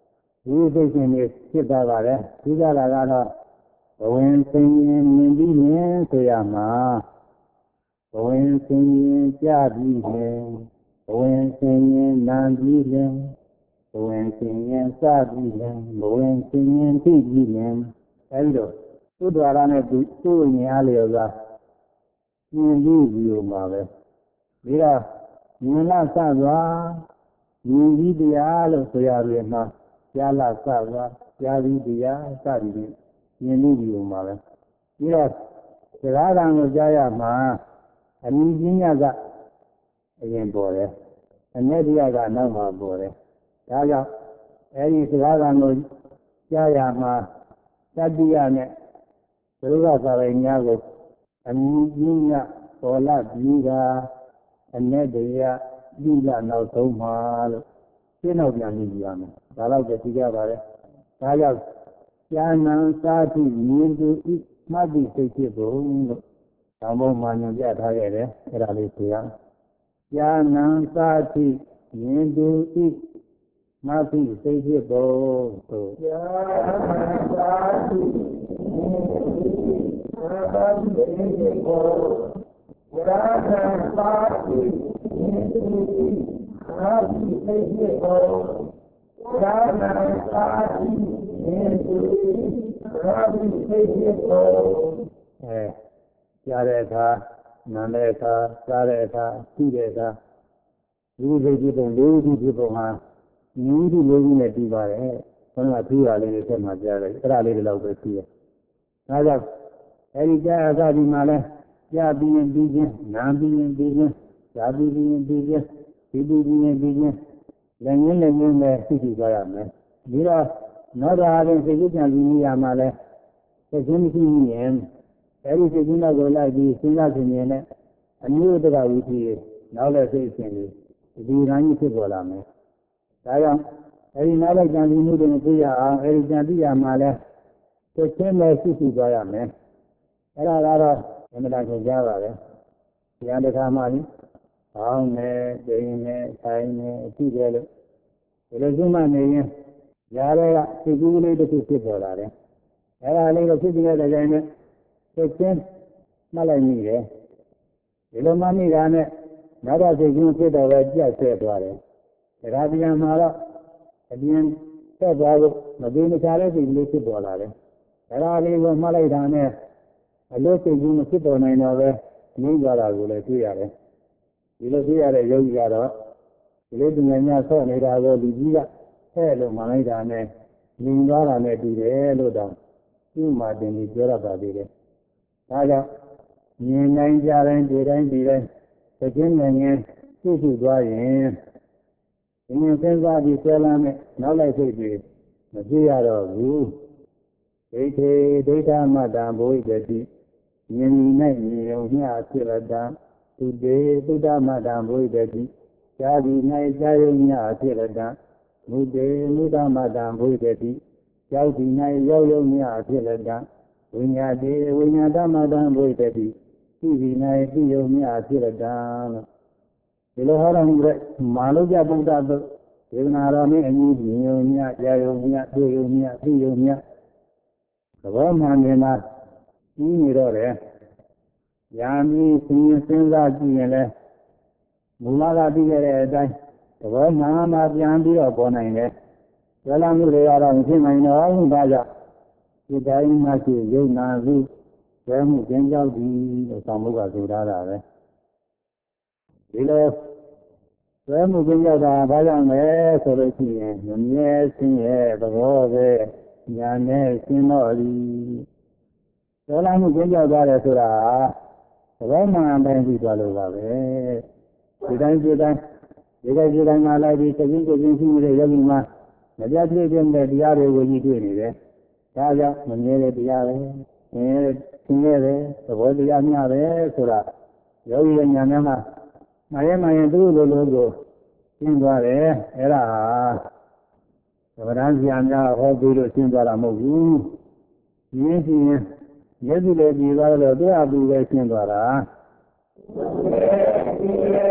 wuသိရှင်နေဖြစ်တာပါလေဒီကလာကတော့ဘဝင်စင်ရင်မြင်ပြီးမြင်ဆိုရမှာဘဝင်စင်ရင်ကြပြီးမြင်ဘဝင်စင်ရင်နာပြီးမြင်ဘဝင်စင်ရင်စပြီးမြင်ဘဝင်စင်ရင်သိပြီးမြင်အဲဒီတော့သူ့ద్వారాနဲ့သူ့ဉာဏ်လျော်စွာမြင်ပြီးပြီးမှာပဲဒီကမြင်လာစသွားမြင်ပြီးတရားလို့ဆိုရရမှာကြားလာစသွားကြားပြီးတရားစသည်ဖြင့်မြင်ပြီးပြီးမှာပဲပြီးတော့စကားကံကိုကြားရမှာအမြင်ပညာကအရင်ပေါ်တယ်အမျက်တရားကနောက်မှပေါ်တယ်ဒါကြောင့်အဲဒီစကားကံကိုကြားရမှာသတ္တိယနဲ့ဘုရားသာရိညာကိုအမြင်ပညာပေါ်လာပြီးတာအမျက်တရားဒီလနောက်ဆုံးမှာလို့ရှင်းတော့ပြန်ပြီးရမယ်ဒါတော့ကြည့်ကြပါလေဒါကြောင့်ဉာဏ်သာတိမြင်သူဤမှတ်ပြီးစိတ်ဖြစ်ဖို့လို့တောင်းပေါ်မှညွှန်ပြထားခဲ့တယ်အဲ့ဒါလေးဆိုရဉာဏ်သာတိမြင်သူဤမှတ်ပြီးစိတ်ဖြစ်ဖို့ဆိုဉာဏ်သာတိမြင်သူဤမှတ်ပြီးစိတ်ဖြစ်ဖို့ဉာဏ်သာတိမြင်သူဤမှတ်ပြီးစိတ်ဖြစ်ဖို့ဉာဏ်သာတိမြင်သူဤမှတ်ပြီးစိတ်ဖြစ်ဖို့ကြားတဲ့အခါနားတဲ့အခါစားတဲ့အခါသိတဲ့အခါဒီလိုဖြစ်ပုံလေးခုဖြစ်ပုံဟာညီးဒီလေးခုနဲ့ပြီးပါတယ်ဘုရားထူးရလေးတွေဆက်မှကြားတယ်အဲ့ဒါလေးတွေတော့ပဲသိရဒါကြောင့်အဲဒီကြားအခါဒီမှာလဲကြားပြီးရင်ပြီးချင်းနားပြီးရင်ပြီးချင်းကြားပြီးရင်ပြီးချင်းဒီပြီးရင်ပြီးချင်းလည်းငင်းလည်းငင်းနဲ့သိကြရမယ်ဒီတော့နောက်တော့အရင်စိတ်ကြံပြီးနေရမှာလဲသိချင်းမရှိရင်အဲဒီစိတ်ကြီးနောက်ကိုလိုက်ပြီးစဉ်းစားကြည့်ရင်လည်းအမျိုးတကဝိသီနောက်လည်းစိတ်ရှင်ပြီးဒီရန်ကြီးဖြစ်ပေါ်လာမယ်။ဒါကြောင့်အဲဒီနောက်လိုက်ကြံပြီးမှုတွေမသိရအောင်အဲဒီကြံသိရမှာလဲသိချင်းနဲ့ရှိသွားရမယ်။အဲဒါကတော့အမှန်တရားကြားပါပဲ။ဉာဏ်တစ်ခါမှလည်းအောင်းနဲ့ဒိန်နဲ့ဆိုင်နဲ့အကြည့်တယ်လို့ဒီလိုစုမှနေရင်ရားတွေကစိတ်ကူးလေးတစ်ခုဖြစ်ပေါ်လာတယ်။အဲဒါလေးကိုဖြစ်ပြီးတဲ့ကြိုင်နဲ့သိချင်းမှတ်လိုက်မိတယ်ဒီလိုမှမိတာနဲ့နောက်တော့စိတ်ကူးဖြစ်တော့ပဲကြက်ဆဲသွားတယ်ဒါကပြန်မှာတော့အပြင်ဆက်သွားလို့မသိမချတဲ့စိတ်လေးဖြစ်ပေါ်လာတယ်ဒါကလေးကိုမှတ်လိုက်တာနဲ့အလို့စိတ်ကူးမဖြစ်ပေါ်နိုင်တော့ပဲငြိမ်းသွားတာကိုလည်းတွေ့ရတယ်ဒီလိုတွေ့ရတဲ့ယောဂီကတော့ဒီလိုပညာများဆော့နေတာကိုလူကြီးကဆဲလို့မှလိုက်တာနဲ့ငြိမ်းသွားတာနဲ့တူတယ်လို့တော့ဒီမှာတင်ပြီးပြောရပါသေးတယ်ဒါကြောင့်မြင်နိုင်ကြတိုင်းဒီတိုင်းဒီတိုင်းသခြင်းနဲ့ငင်းသိရှိသွားရင်ဒီမြင်စဉ်းစားပြီးဆွဲလမ်းနဲ့နောက်လိုက်စိတ်တွေမကြည့်ရတော့ဘူးဒိဋ္ဌိဒိဋ္ဌမတ္တဘုိတတိမြင်နိုင်မြင်ုံမျှဖြစ်ရတာသူတေသုဒ္ဓမတ္တဘုိတတိကြာဒီ၌ကြာယုံမျှဖြစ်ရတာမုတေမုဒ္ဓမတ္တဘုိတတိရောက်ဒီ၌ရောက်ယုံမျှဖြစ်ရတာဝိညာတိဝိညာတမတံဘုိတတိသိဒီ၌သိယုံမြဖြစ်ရတာလို့ဒီလိုဟောတော်မူတဲ့မာလုကြဗုဒ္ဓတို့ဒေသနာတော်နဲ့အညီမြင်ယုံမြကြားယုံမြတွေ့ယုံမြသိယုံမြသဘောမှန်နေတာကြီးနေတော့တယ်။ယာမီစဉ်းစားကြည့်ရင်လည်းမူလကသိခဲ့တဲ့အတိုင်းသဘောမှန်မှပြန်ပြီးတော့ပေါ်နိုင်တယ်။ဇလမှုတွေကတော့မဖြစ်နိုင်တော့ဘူးဒါကြောင့်ဒီတိုင်းမှရှိယုံနာစုဘယ်မှုကျင်းကြောက်သည်လို့ဆောင်မှုကဆိုထားတာပဲဒီလိုဘယ်မှုကျင်းကြောက်တာဘာကြောင့်လဲဆိုလို့ရှိရင်မမြဲစင်းရဲ့သဘောပဲညာနဲ့ရှင်းတော့သည်ဒေါလာမှုကျင်းကြောက်သွားတယ်ဆိုတာသဘောမှန်တိုင်းပြီးသွားလို့ပါပဲဒီတိုင်းဒီတိုင်းမှလိုက်ပြီးသိချင်းရှိနေတဲ့ယောဂီမှာမပြတ်ပြည့်တဲ့တရားတွေကိုကြီးတွေ့နေတယ်ဒါကြောင့်မမြဲတဲ့တရားပဲသင်ရတယ်သဘောတရားများပဲဆိုတာယောဂီရဲ့ဉာဏ်နဲ့မှမရင်သူ့လိုလိုကိုရှင်းသွားတယ်အဲ့ဒါသမဏဆရာများဟောပြီးလို့ရှင်းသွားတာမဟုတ်ဘူးရင်းရှိရင်မျက်စိလည်းကြည့်သွားလို့သူ့အတူပဲရှင်းသွားတာ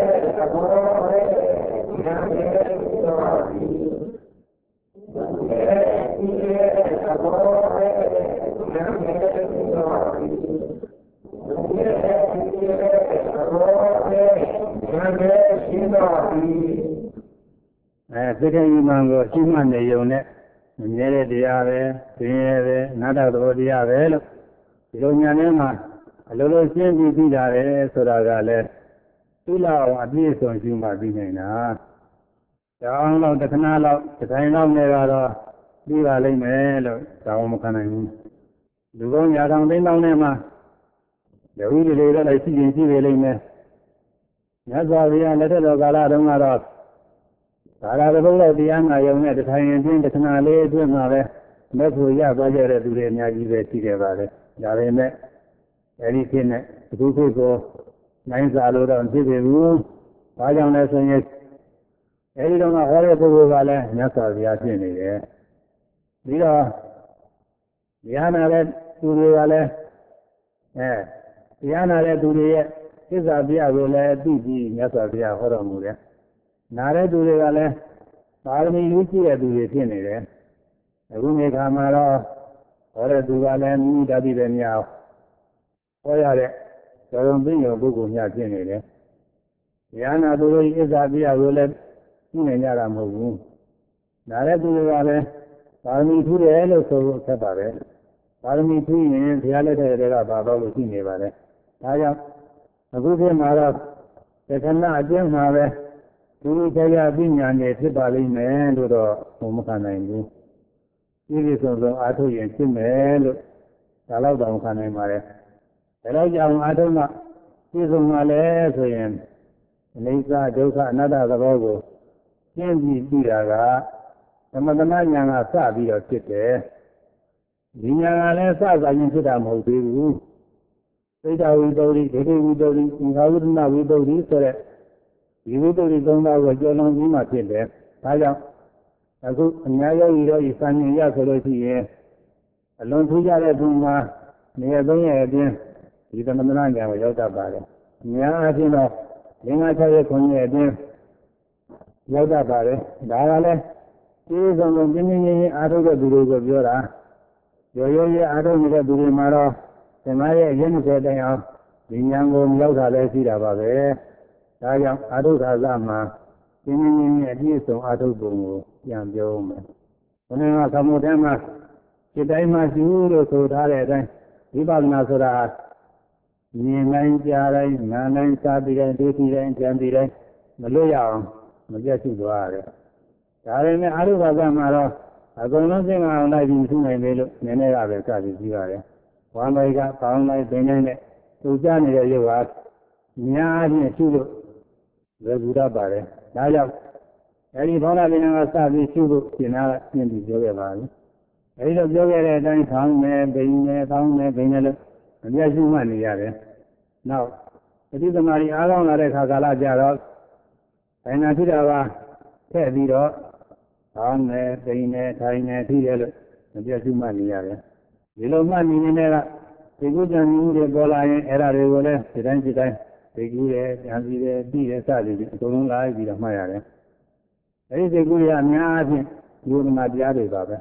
Second human human unit, near the other, another the other. Yonyanema, a little thing be there, so that Tula at least on human being. Down of the canal of the kind of Nevada, Viva Lame, Taumakanan. The going around the Nama, the really later I see in Lame. That's why we are little of Galadamara. Galadabella, the young I own at the time and the canal is another. That's who you have budgeted to the Nagi together. Yareme, anything, the people go, nines are loaded on the room. I don't listen yet. I don't know how to go valley, Nasa, the Asini. We are Yana to the valley. Yana to the is a via will let be Nasa via Horomuria. Nare to the valley, Army Yuki at the Tinere. I will make Hamara or a Duvalan, Daddy Daniel. Why are they? So don't bring your book on your Tinere. Yana to the is a via will let Yara Mogu. Nare to the valley, Army to the Elo so separate. Army 3 in reality about the Tinere. I am a good mother. They cannot again have a two Kaya Binyan, a Tibali man to the Homokan. It is also Atu and Simel, Salada Kanamare. Elijah Adama is on Malay and Lisa Doka, another Logo. Kenji Biraga, the Madamana Sabi or Tite. Vinyana Saz, I can sit down, Hobi. Sita Widori, Widori, in Haudna Widori, so that you will do it on our Jolon Vima Tite. I go Naya is standing Yasoloti. Alone to Yaraduma, near Donia again, you can understand Yoda Bari. Nia Adino, Lina Konya again, Yoda Bari, Darale, is on the beginning out of the Duru of Yora. Yoyo, I don't need a Duru Maro, the Maya again said they are the young Yoda Lesida Babe. I do Hazama. At least on Atobo, young Joe. When I come with them, today my Juro so that Ibal Nasara, Nine Jara, Nine Sabira, Duty, Jandira, Maloya, Majesti Guare. Darren Arubazamara, I got nothing on like in Sumay, Nenera, Sabi, one I got found like Benin, Suzanne, you ask, Nia, the Buddha Bare. Any one of them started to in the Joga. I don't Joga and found me, found me, and yes, you money. Now, it is a Maria Alon Arekagala Jarok, and I did our Teddy, found me, Bane, Tine, Tiel, and yes, you money. Below money in era, the good and new Bola era regular, the Ranjita. The good and the study, don't lie with a Maya. There is a good and Yazi, you not the other Baba.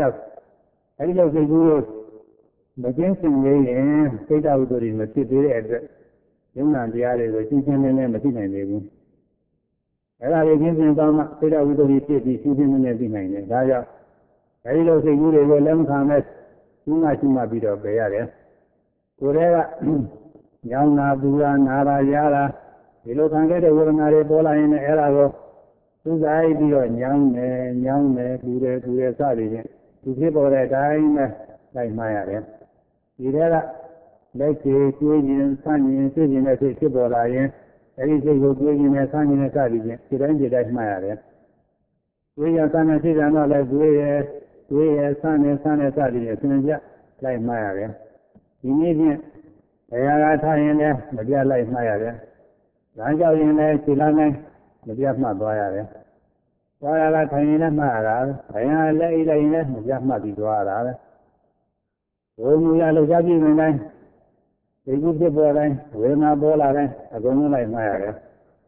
I love the good. The Jensen way, state out in the city address. You and the other, the teaching and the teaching. And I begin to come, state out the city, shooting and behind it. I love the good, a long time, too much in my bit of the area. Whatever. Yana Dura Nara Yara, you look and get a ordinary bola in the Arago. To the idea of young men, to the Sadi, to people that dying like my area. You had like the Queen, Sunny, sitting at the Tibola, everything was doing in a Sunny and Sadi, to end like my area. We are Sunny, and not like we are Sunny, Sadi, like my area. Immediate. I got in there, the dear life my area. Ranga in there, Silane, the dear my boy area. Why I got in there, Mara, I lay in there, the dear my Dwara. When we are looking in there, they give the boy, we're not bola, I don't like my area.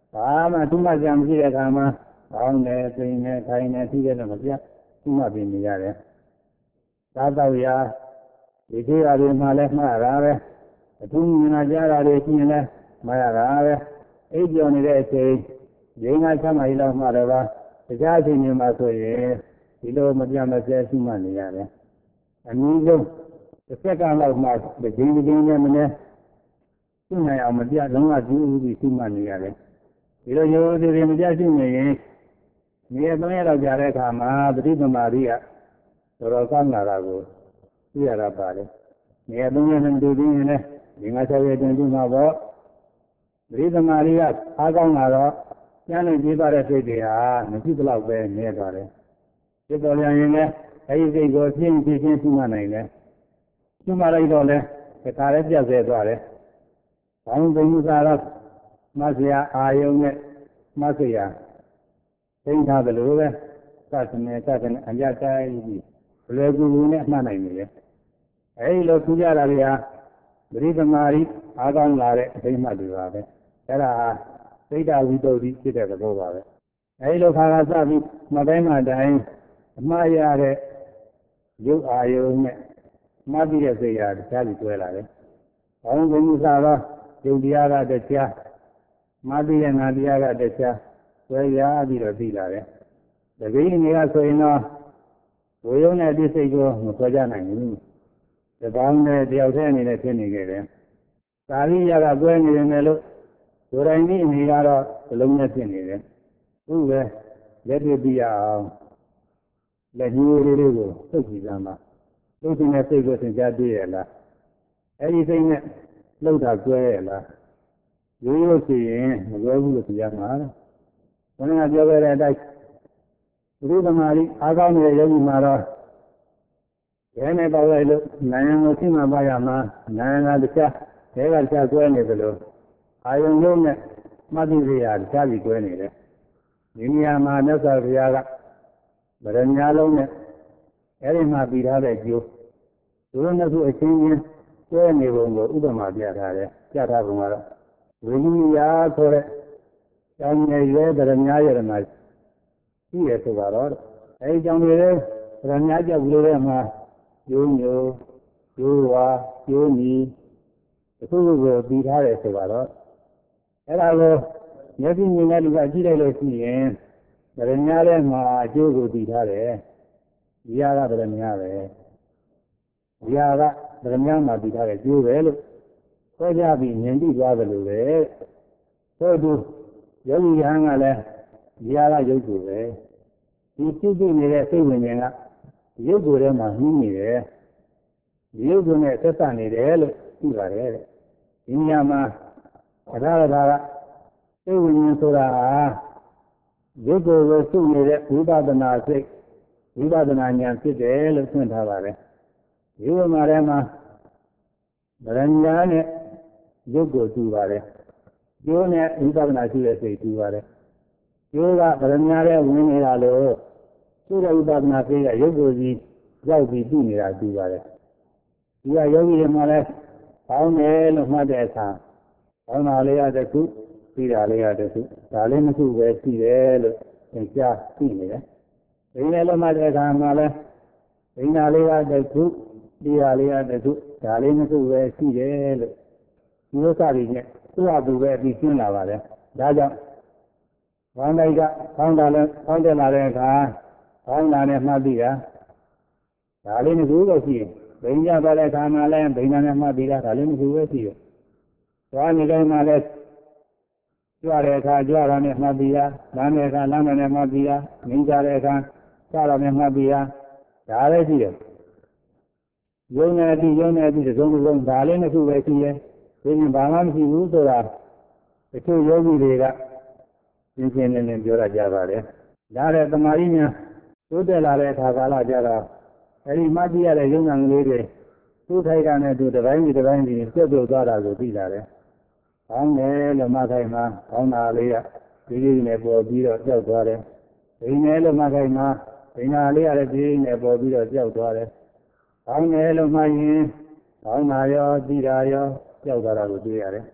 ဘာမှသူ့မှကြံမရှိတဲ့အခါမှာကောင်းတယ်၊သိနေထိုင်နေသိတယ်လို့မပြသူ့မှပြင်နေရတယ်။သာတော့ရာဒီသေးရတွေမှလည်းမှားတာပဲ။အထူးမြင်လာကြတာတွေရှိရင်လည်းမှားရတာပဲ။အိပ်ကျော်နေတဲ့အချိန်ရင်းကားချမ်းသာရေးလောက်မှတော့တခြားအချိန်တွေမှာဆိုရင်ဒီလိုမပြတ်မစဲရှိမှနေရတယ်။အနည်းဆုံးတစ်စက္ကန့်လောက်မှဒီချင်းနဲ့မနဲ့ရှိနိုင်အောင်မပြတ်လုံးဝကြည့်ပြီးရှိမှနေရတယ်။ဒီလိုရိုးသေးသေးမပြတ်ရှိနေရင်ဒီ3ရက်လောက်ကြာတဲ့အခါမှာပဋိသမารီကတော်တော်ကောင်းလာတာကိုသိရတာပါလေ။ဒီ3ရက်နဲ့တူပြီးရင်လည်းဒီ5-6ရက်တင်ပြီးမှပေါ့ပဋိသမารီကအားကောင်းလာတော့ကျန်လို့ကြည့်ပါတဲ့စိတ်တွေဟာမရှိသလောက်ပဲနေသွားတယ်။ဖြစ်တော်ပြန်ရင်လည်းအဲဒီစိတ်ကိုပြင်းပြင်းရှိမှနိုင်တယ်။ရှိမှလိုက်တော့လည်းခါလည်းပြတ်ဆဲသွားတယ်။ဘောင်းသိမှုသာတော့မဆရာအာယုံနဲ့မဆရာသိထားတယ်လို့ပဲသတ်နေအကြတိုင်းပြီးဘယ်လိုကူကူနဲ့မှတ်နိုင်နေလဲ။အဲဒီလိုထူးကြတာတွေဟာပရိသမารီအားကောင်းလာတဲ့အသိမှတ်တွေပါပဲ။အဲဒါသိတာဝိတုဒ္ဓိဖြစ်တဲ့သဘောပါပဲ။အဲဒီလိုခါကစပြီးမတိုင်းမတိုင်းအမှားရတဲ့ရုပ်အာယုံနဲ့မှတ်ပြီးတဲ့စိတ်ရာတခြားပြီးတွဲလာတယ်။ဘောင်းဘုံမှုသာတော့ယုတ်တရားကတခြားမှတ်ပြီးတဲ့ငါတရားကတခြားတွဲရပြီးတော့သိလာတယ်။တပိဋနေကဆိုရင်တော့ဝေယုံနဲ့ဒီစိတ်ကိုမဆွဲကြနိုင်ဘူး။ဒီဘောင်းနဲ့တယောက်တည်းအနေနဲ့ဖြစ်နေကြတယ်။သာရိယကတွဲနေတယ်လို့ကိုယ်တိုင်ဒီအနေကတော့ဘလုံးနဲ့ဖြစ်နေတယ်။သူ့ပဲလက်တွေ့ပြရအောင်လက်ညှိုးလေးကိုသုတ်ကြည့်စမ်းပါ။သုတ်တဲ့စိတ်ကိုသင်ကြားပြရလား။အဲဒီစိတ်နဲ့လှုပ်တာကျွဲရလား။ရိုးရိုးစီရင်မလွယ်ဘူးလို့ပြောမှာ။ဘုရားပြောခဲ့တဲ့အတိုင်းဘုရားသမารီအားကောင်းနေတဲ့ယောဂီမှာတော့ရဲနဲ့ပေါက်လိုက်လို့နိုင်ငံကိုသိမှပါရမှာနိုင်ငံကတခြားရဲကတခြားကျွဲနေသလိုအာယုံလုံးနဲ့မှတ်သိရတခြားပြီးကျွဲနေတယ်ဒီနေရာမှာမြတ်စွာဘုရားကဗရမ ्या လုံးနဲ့အဲဒီမှာပြီးထားတဲ့ကျိုးသူတို့နှစ်ခုအချင်းချင်းကျွဲနေပုံကိုဥပမာပြထားတယ်ပြထားပုံကတော့ဝိနည်းယာဆိုတဲ့ကျောင်းငယ်ရွယ်ဗရမ ्या ရတနာရှိရဆိုတော့အဲဒီကျောင်းတွေလည်းဗရမ ्या ကြောက်လို့တဲ့မှာကျိုးမျိုးကျိုးဝါကျိုးမီဒီခုကိုပြီးထားတယ်ဆိုတော့အဲ့ဒါကိုမျက်စိမြင်တဲ့လူကကြည့်လိုက်လို့ရှိရင်ဗရမ ्या ထဲမှာအကျိုးကိုပြီးထားတယ်ဒီဟာကဗရမ ्या ပဲဒီဟာကဗရမ ्या မှာပြီးထားတယ်ကျိုးပဲလို့ဆွဲကြပြီးမြင်ကြည့်သွားတယ်လို့ပဲသို့သူယောဂီဟန်ကလည်းဒီဟာကရုပ်ကိုပဲဒီဖြစ်ဖြစ်နေတဲ့စိတ်ဝိညာဉ်ကရုပ်ကိုယ်ထဲမှာနှီးနေတယ်ရုပ်ကိုယ်နဲ့ဆက်ဆံနေတယ်လို့သိပါတယ်တဲ့ဒီနေရာမှာအထာရတာကစိတ်ဝိညာဉ်ဆိုတာဟာရုပ်ကိုယ်ကိုစုနေတဲ့ဝိပဿနာစိတ်ဝိပဿနာဉာဏ်ဖြစ်တယ်လို့ဆွထားပါတယ်ဒီဝမှာထဲမှာဗရဏာနဲ့ရုပ်ကိုတူပါတယ်ကျိုးနဲ့ဝိပဿနာရှိတဲ့စိတ်တူပါတယ်ကျိုးကဗရဏာရဲ့ဝင်နေတာလို့သူ့ရဲ့ဝိပဿနာစိတ်ကရုပ်ကိုစီရောက်ပြီးသိနေတာတူပါတယ်ဒီကယောဂီတွေမှာလည်းပေါင်းတယ်လို့မှတ်တဲ့အခါပေါင်းတာလေးရတဲ့ခုပြီးတာလေးရတဲ့ခုဒါလေးနှစ်ခုပဲရှိတယ်လို့သင်ကြားသိနေတယ်ဒီနေ့လည်းမှတ်တဲ့အခါမှာလည်းဒိဋ္ဌာလေးရတဲ့ခုပြီးတာလေးရတဲ့ခုဒါလေးနှစ်ခုပဲရှိတယ်လို့ဒီဥစ္စာတွေနဲ့သူ့အတူပဲပြီးရှင်းလာပါတယ်ဒါကြောင့်ဝမ်းတိုက်ကဖောင်းတာလည်းဖောင်းတက်လာတဲ့အခါဖောင်းတာနဲ့မှတ်ပြီးတာဒါလေးနှစ်ခုပဲရှိတယ်ဘိညာပါတဲ့ခါမှလည်းဘိညာနဲ့မှတ်ပြီးတာဒါလည်းမရှိပဲရှိတယ်။သွားနေတိုင်းမှာလည်းကြွတဲ့အခါကြွတာနဲ့မှတ်ပြီးတာလမ်းတဲ့အခါလမ်းနဲ့မှတ်ပြီးတာငင်းကြတဲ့အခါကြတာနဲ့မှတ်ပြီးတာဒါလည်းရှိတယ်။ယုံနေသည်တစ်စုံတစ်စုံဒါလည်းနှစ်ခုပဲရှိရဲ့။ဒီရင်ဘာမှမရှိဘူးဆိုတာတချို့ယောဂီတွေကရှင်းရှင်းလင်းလင်းပြောရကြပါတယ်။ဒါတဲ့သမာဓိညာတိုးတက်လာတဲ့အခါကာလကြတော့အဲဒီမှတ်ကြည့်ရတဲ့ယုံနာကလေးတွေသူ့ထိုက်ကနဲ့သူတစ်ပိုင်းစီပြတ်ပြတ်သွားတာကိုသိလာတယ်။ကောင်းတယ်လို့မှတ်ခိုင်းမှာကောင်းတာလေးကဒီနဲ့ပေါ်ပြီးတော့ကြောက်သွားတယ်။ဒီနဲ့လို့မှတ်ခိုင်းမှာဒီနာလေးကလည်းဒီနဲ့ပေါ်ပြီးတော့ကြောက်သွားတယ်။ကောင်းတယ်လို့မှတ်ရင်ကောင်းတာရောသိတာရောကြောက်သွားတာကိုတွေ့ရတယ်။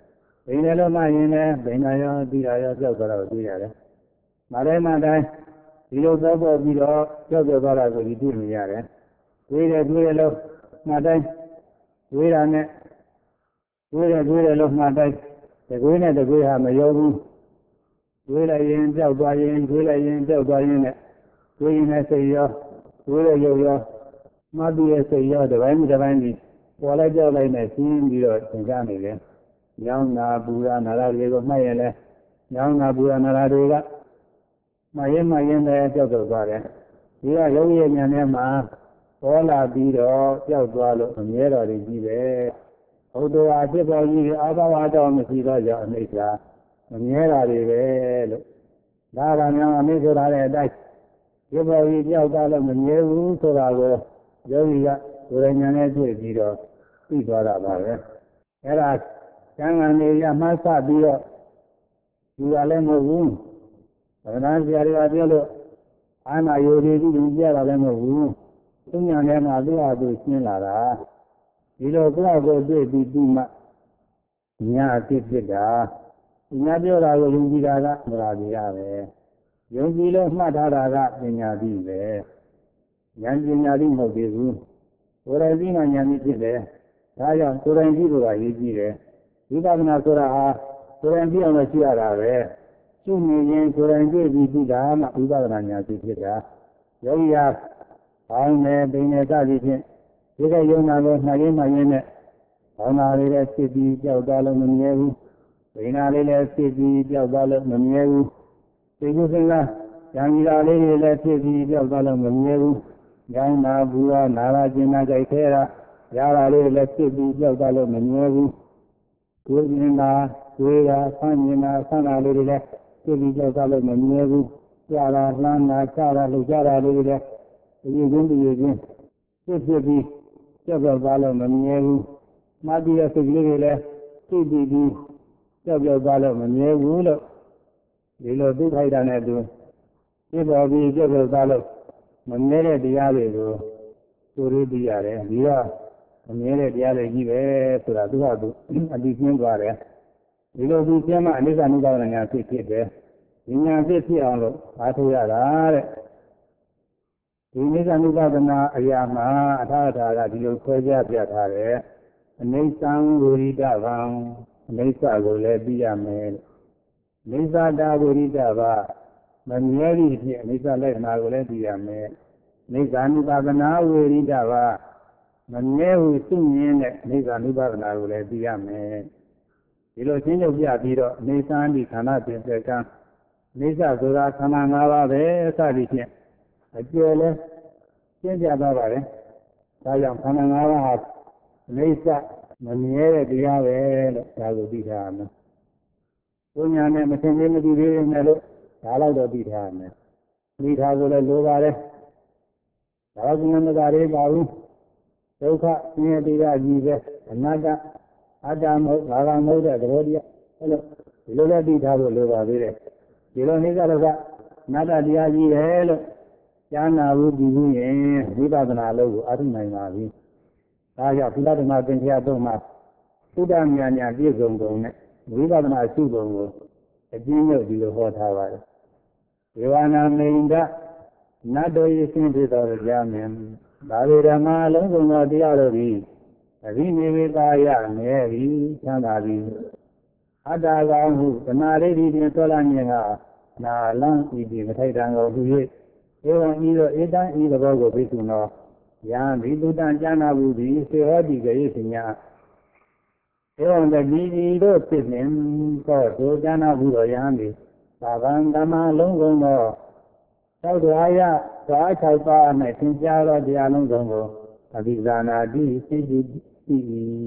ဘိနေလုံးမှရင်လည်းဘိနာရောသီတာရောကြောက်သွားတော့တွေ့ရတယ်။မတိုင်းမတိုင်းဒီလိုသောပေါ်ပြီးတော့ကြောက်သွားတာကိုဒီတွေ့နေရတယ်။တွေ့တယ်လို့မှတိုင်းတွေ့တာနဲ့တွေ့တယ်လို့မှတိုင်းတကွေးနဲ့တကွေးဟာမရောဘူး။တွေ့လိုက်ရင်ကြောက်သွားရင်တွေ့လိုက်ရင်ကြောက်သွားရင်နဲ့တွေ့ရင်လည်းစိတ်ရောတွေ့ရရုပ်ရောမှတ်ပြီးရဲ့စိတ်ရောတစ်ပိုင်းပြီးပေါ်လိုက်ကြောက်လိုက်နဲ့ရှင်းပြီးတော့သင်ကြားနေတယ်။ညောင်းနာပူရာနာရတွေကိုမှတ်ရင်လည်းညောင်းနာပူရာနာရတွေကမှတ်ရင်လည်းကြောက်သွားတယ်။ဒီကယောဂီရဲ့ဉာဏ်ထဲမှာပေါ်လာပြီးတော့ကြောက်သွားလို့အမြဲတော်ကြီးပဲ။ဘုဒ္ဓဝါဖြစ်ပေါ်ကြီးအာဘဝတော်မရှိတော့ကြောင့်အနိစ္စမမြဲတာတွေပဲလို့ဒါကများအမိဆိုတာတဲ့အတိုင်းဖြစ်ပေါ်ကြီးကြောက်သွားလို့မမြဲဘူးဆိုတာကိုယောဂီကကိုယ်တိုင်ဉာဏ်နဲ့တွေ့ပြီးတော့သိသွားတာပါပဲ။အဲ့ဒါကျမ်းဂန်တွေရမှတ်စပြီးတော့ဒီကလည်းမဟုတ်ဘူး။ဗဒနာဆရာတွေကပြောလို့အာနာယောဂီကြီးကြတာလည်းမဟုတ်ဘူး။သူညာထဲမှာသူ့ဟာသူရှင်းလာတာဒီလိုကိုယ့်ကိုယ်တွေ့ပြီးပြီးမှညာအဖြစ်ဖြစ်တာညာပြောတာကိုယုံကြည်တာကမရာကြီးရပဲ။ယုံကြည်လို့မှတ်ထားတာကပညာပြီးပဲ။ဉာဏ်ပညာပြီးမဟုတ်သေးဘူး။ကိုယ်တိုင်ပြီးမှဉာဏ်ပြီးဖြစ်တယ်။ဒါကြောင့်ကိုယ်တိုင်ပြီးလို့ကရေးကြည့်တယ်။ဝိပဿနာဆိုတာဟာကိုယ်တိုင်ပြီးအောင်လို့ရှိရတာပဲ။ရှုနေရင်ကိုယ်တိုင်တွေ့ပြီးပြီးတာမှဝိပဿနာဉာဏ်ပြီးဖြစ်တာ။ယောဂီဟာပေါင်းနေပိန်နေစသည်ဖြင့်ဒီကယုံနာကိုနှာရင်းမှရင်းနဲ့ပေါင်းနာလေးလည်းဖြစ်ပြီးကြောက်သွားလို့မမြဲဘူး။ပိန်နာလေးလည်းဖြစ်ပြီးကြောက်သွားလို့မမြဲဘူး။သိကုသင်္ကဉာဏ်ကြီးတာလေးတွေလည်းဖြစ်ပြီးကြောက်သွားလို့မမြဲဘူး။ဉာဏ်နာဘူးကနာလာကျင်နာကြိုက်ခဲတာရတာလေးလည်းဖြစ်ပြီးကြောက်သွားလို့မမြဲဘူး။ကိုယ်ကျင်နာတွေးတာဆန်းကျင်နာဆန်းတာလေးတွေလည်းဖြစ်ပြီးကြောက်သွားလို့မမြဲဘူး။ကြာတာလှမ်းတာချတာလှုပ်ရှားတာလေးတွေလည်းဒီချင်းဖြစ်ပြီးကြောက်သွားလို့မမြဲဘူး။မှတ်ပြီးတဲ့စိတ်ကလေးတွေလည်းသိပြီးကြောက်သွားလို့မမြဲဘူးလို့ဒီလိုသိထိုက်တာနဲ့သူဖြစ်ပေါ်ပြီးကြောက်သွားလို့မမြဲတဲ့တရားတွေကိုသူရသိရတယ်ဒီတော့မမြဲတဲ့တရားတွေကြီးပဲဆိုတာသူကသူအတိကျင်းသွားတယ်ဒီလိုသူကျမ်းမှအနိစ္စနုပါဒနာဖြစ်တယ်ဉာဏ်ဖြစ်အောင်လို့အားထုတ်ရတာတဲ့ဒီအနိစ္စနုပါဒနာအရာမှာအထာထာကဒီလိုခွဲခြားပြထားတယ်အနိစ္စံဝိရိဒဗံအနိစ္စကိုလည်းသိရမယ်အနိစ္စတာဝိရိဒဗမမြဲသည့်ဖြင့်အနိစ္စလက္ခဏာကိုလည်းသိရမယ်အနိစ္စနုပါဒနာဝိရိဒဗမမြဲဟုသိမြင်တဲ့အနိစ္စနုပါဒနာကိုလည်းသိရမယ်ဒီလိုရှင်းချုပ်ပြပြီးတော့အနိစ္စံဒီခန္ဓာပြင်စကံအနိစ္စဆိုတာခန္ဓာ၅ပါးပဲစသည်ဖြင့်အကျယ်လဲရှင်းပြသွားပါတယ်ဒါကြောင့်ခန္ဓာ၅ပါးဟာအနိစ္စမမြဲတဲ့တရားပဲလို့ဒါကိုသိထားရမယ်ဘုညာနဲ့မသိသေးမသိသေးနဲ့လို့ဒါတော့သိထားရမယ်သိထားကိုလည်းလိုပါတယ်ဒါကငမကလေးပါဘူးဒုက္ခဆင်းရဲတရားကြီးပဲအနတ္တအတ္တမဟုတ်ဘာကမဟုတ်တဲ့သဘောတရားအဲ့လိုဒီလိုလည်းသိထားဖို့လိုပါသေးတယ်ဒီလိုနေကြတော့အနတ္တတရားကြီးတယ်လို့ဉာဏ်နာဘူးဒီဘူးရင်ဝိပဿနာလို့ကိုအထုနိုင်ပါပြီဒါကြောင့်ဝိပဿနာသင်္ခါရသုံးမှာသုဒ္ဓဉာဏ်ညာပြည့်စုံကုန်နဲ့ဝိပဿနာရှုပုံကိုအကျဉ်းချုပ်ဒီလိုဟောထားပါတယ်ဒေဝနာမိန်ဒနတ်တို့၏ဆင်းဖြစ်တော်ကြမင်းဒါဝေဓမ္မအလုံးစုံသောတရားတို့သည်အဘိနိဝေသာယနေသည်ချမ်းသာသည်အတ္တကောင်ဟုသနာလေးသည်ဖြင့်သောလာမြင်ကနာလန်းဤသည်မထိုက်တံကိုဟူ၍ဧဝံဤသို့ဧတံဤသဘောကိုဘိက္ခုနောယံဘိတုတံကျမ်းနာဘူးသည်စေဟောတိကရေပညာဧဝံတတိဤတို့ဖြစ်လင်သောဒုကျမ်းနာဘူးတော်ယံသည်သာဗံဓမ္မလုံးကုန်သောသောတရားရသွား6ပါး၌သင်ကြားသောတရားလုံးစုံကိုအဘိဇာနာတိသိတိသိ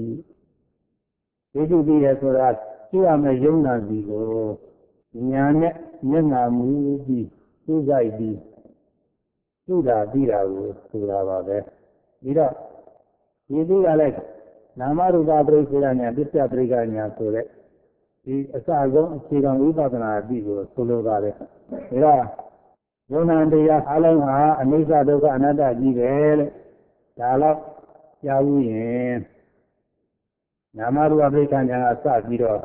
ရဆိုတာကြည့်ရမယ့်ယုံနာစီကိုညာနဲ့မျက်နာမူပြီးသိကြပြီးသိတာပြီးတာကိုဆိုတာပါပဲပြီးတော့ဒီသိကလည်းနာမရူပပရိစ္ဆေဒညာပစ္စယပရိက္ခညာဆိုတဲ့ဒီအစဆုံးအခြေခံဝိပဿနာအပြီးကိုဆိုလိုပါတယ်ဒါကယုံနာတရားအလုံးဟာအနိစ္စဒုက္ခအနတ္တကြီးပဲလို့ဒါတော့ကြားဘူးရင်နာမရူပပရိက္ခညာကစပြီးတော့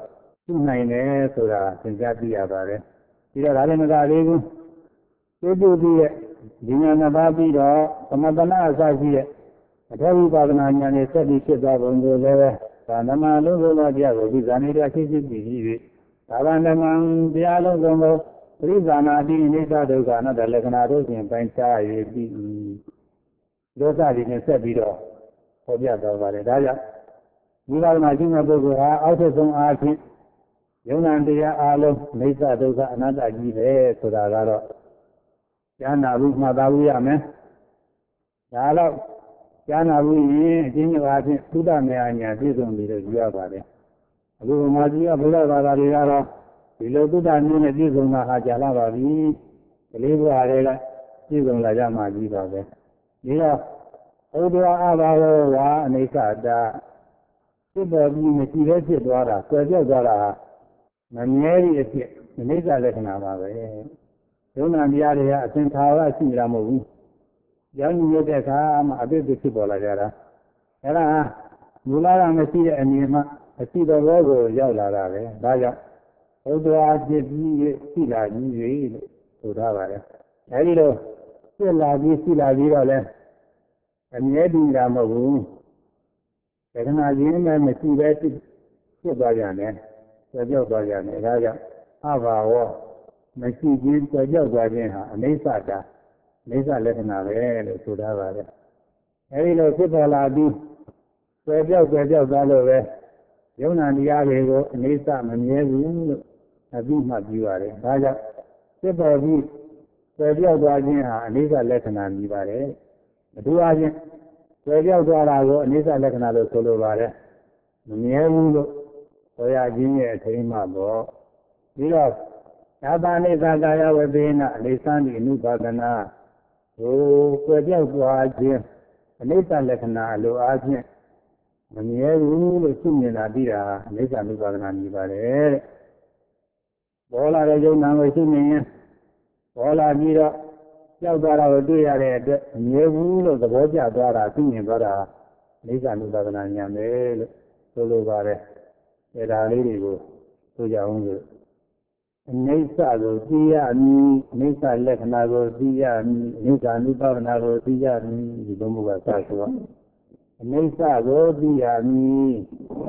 သူ့နိုင်တယ်ဆိုတာသင်ကြားပြရပါတယ်ပြီးတော့ဒါလည်းမကသေးဘူးသိတူပြီးရဲ့ဒီညာနှစ်ပါးပြီးတော့သမထနာအစရှိတဲ့အထောက်ဝိပါဒနာဉာဏ်နဲ့ဆက်ပြီးဖြစ်သွားပုံကိုလည်းပဲဒါနမလုံးစုံသောတရားကိုဒီဇာနေတရားရှိရှိပြီးပြီးဒါဗန္ဓမံတရားလုံးစုံသောပရိဇာနာအတိအိဋ္ဌဒုက္ခအနတ္တလက္ခဏာတို့ဖြင့်ပိုင်းခြား၍ပြီးဒေသတွေနဲ့ဆက်ပြီးတော့ဟောပြသွားပါတယ်ဒါကြောင့်ဝိပါဒနာရှိတဲ့ပုဂ္ဂိုလ်ဟာအောက်ထစ်ဆုံးအားဖြင့်ယုံနာတရားအလုံးအိဋ္ဌဒုက္ခအနတ္တကြီးပဲဆိုတာကတော့ဉာဏ်နာဘူးမှတ်သားဘူးရမယ်ဒါတော့ဉာဏ်နာဘူးရင်အချင်းချင်းအားဖြင့်သုဒ္ဓမေယညာပြည့်စုံပြီးတော့ယူရပါတယ်အခုဗမာပြည်ကဘုရားဘာသာတွေကတော့ဒီလိုသုဒ္ဓမျိုးနဲ့ပြည့်စုံတာဟာကြာလာပါပြီကလေးဘဝတွေကပြည့်စုံလာကြမှကြီးပါပဲဒီတော့ဥဒ္ဒဝအဘာဝဝါအနိစ္စတာဖြစ်ပေါ်ပြီးမရှိပဲဖြစ်သွားတာဆွဲပြောက်သွားတာမမြဲသည့်အဖြစ်အနိစ္စလက္ခဏာပါပဲယုံနာတရားတွေကအသင်္ခါရရှိတာမဟုတ်ဘူးကြောင်းညွှတ်တဲ့အခါမှအပြည့်ဖြစ်ပေါ်လာကြတာအဲ့ဒါမူလကမရှိတဲ့အနေမှအရှိတော်ဘောကိုရောက်လာတာပဲဒါကြောင့်ဘုရားဖြစ်ပြီးရှိလာကြီး၍လို့ဆိုထားပါတယ်အဲဒီလိုဖြစ်လာပြီးရှိလာပြီးတော့လဲအမြဲတည်တာမဟုတ်ဘူးတခဏချင်းနဲ့မရှိပဲဖြစ်သွားကြတယ်ကြောက်သွားကြတယ်ဒါကြောင့်အဘာဝမရှိခြင်းကြောက်သွားခြင်းဟာအနိစ္စတာအိဋ္ဌလက္ခဏာပဲလို့ဆိုထားပါတယ်အဲဒီလိုဖြစ်ပေါ်လာပြီးကြောက်သွားလို့ပဲယုံနာတရားတွေကိုအနိစ္စမမြဲဘူးလို့အပြီးမှပြောရတယ်ဒါကြောင့်ဖြစ်ပေါ်ပြီးကြောက်သွားခြင်းဟာအနိစ္စလက္ခဏာကြီးပါတယ်အထူးအားဖြင့်ကြောက်သွားတာကိုအနိစ္စလက္ခဏာလို့ဆိုလိုပါတယ်မမြဲဘူးလို့ဆိုရခြင်းရဲ့အထိမ်းမှပေါ့ပြီးတော့သာသနိသကာယဝေသေနအနိစ္စတိအနုပါဒနာဟိုကြောက်သွားခြင်းအနိစ္စလက္ခဏာအလိုအားဖြင့်မမြဲဘူးလို့ရှင်းနေတာပြီးတာအနိစ္စအနုပါဒနာမြည်ပါတယ်တဲ့ပေါ်လာတဲ့ယုံနာကိုရှင်းနေရင်ပေါ်လာပြီးတော့ကြောက်သွားတာကိုတွေ့ရတဲ့အတွက်မမြဲဘူးလို့သဘောကျသွားတာရှင်းနေသွားတာအနိစ္စအနုပါဒနာဉာဏ်ပဲလို့ဆိုလိုပါတယ်အဲဒါလေးတွေကိုဆိုကြအောင်လို့အနိစ္စကိုသိရမည်အနိစ္စလက္ခဏာကိုသိရမည်အနိစ္စအနုပါဒနာကိုသိရမည်ဒီလိုမျိုးကစဆိုတော့အနိစ္စကိုသိရမည်အ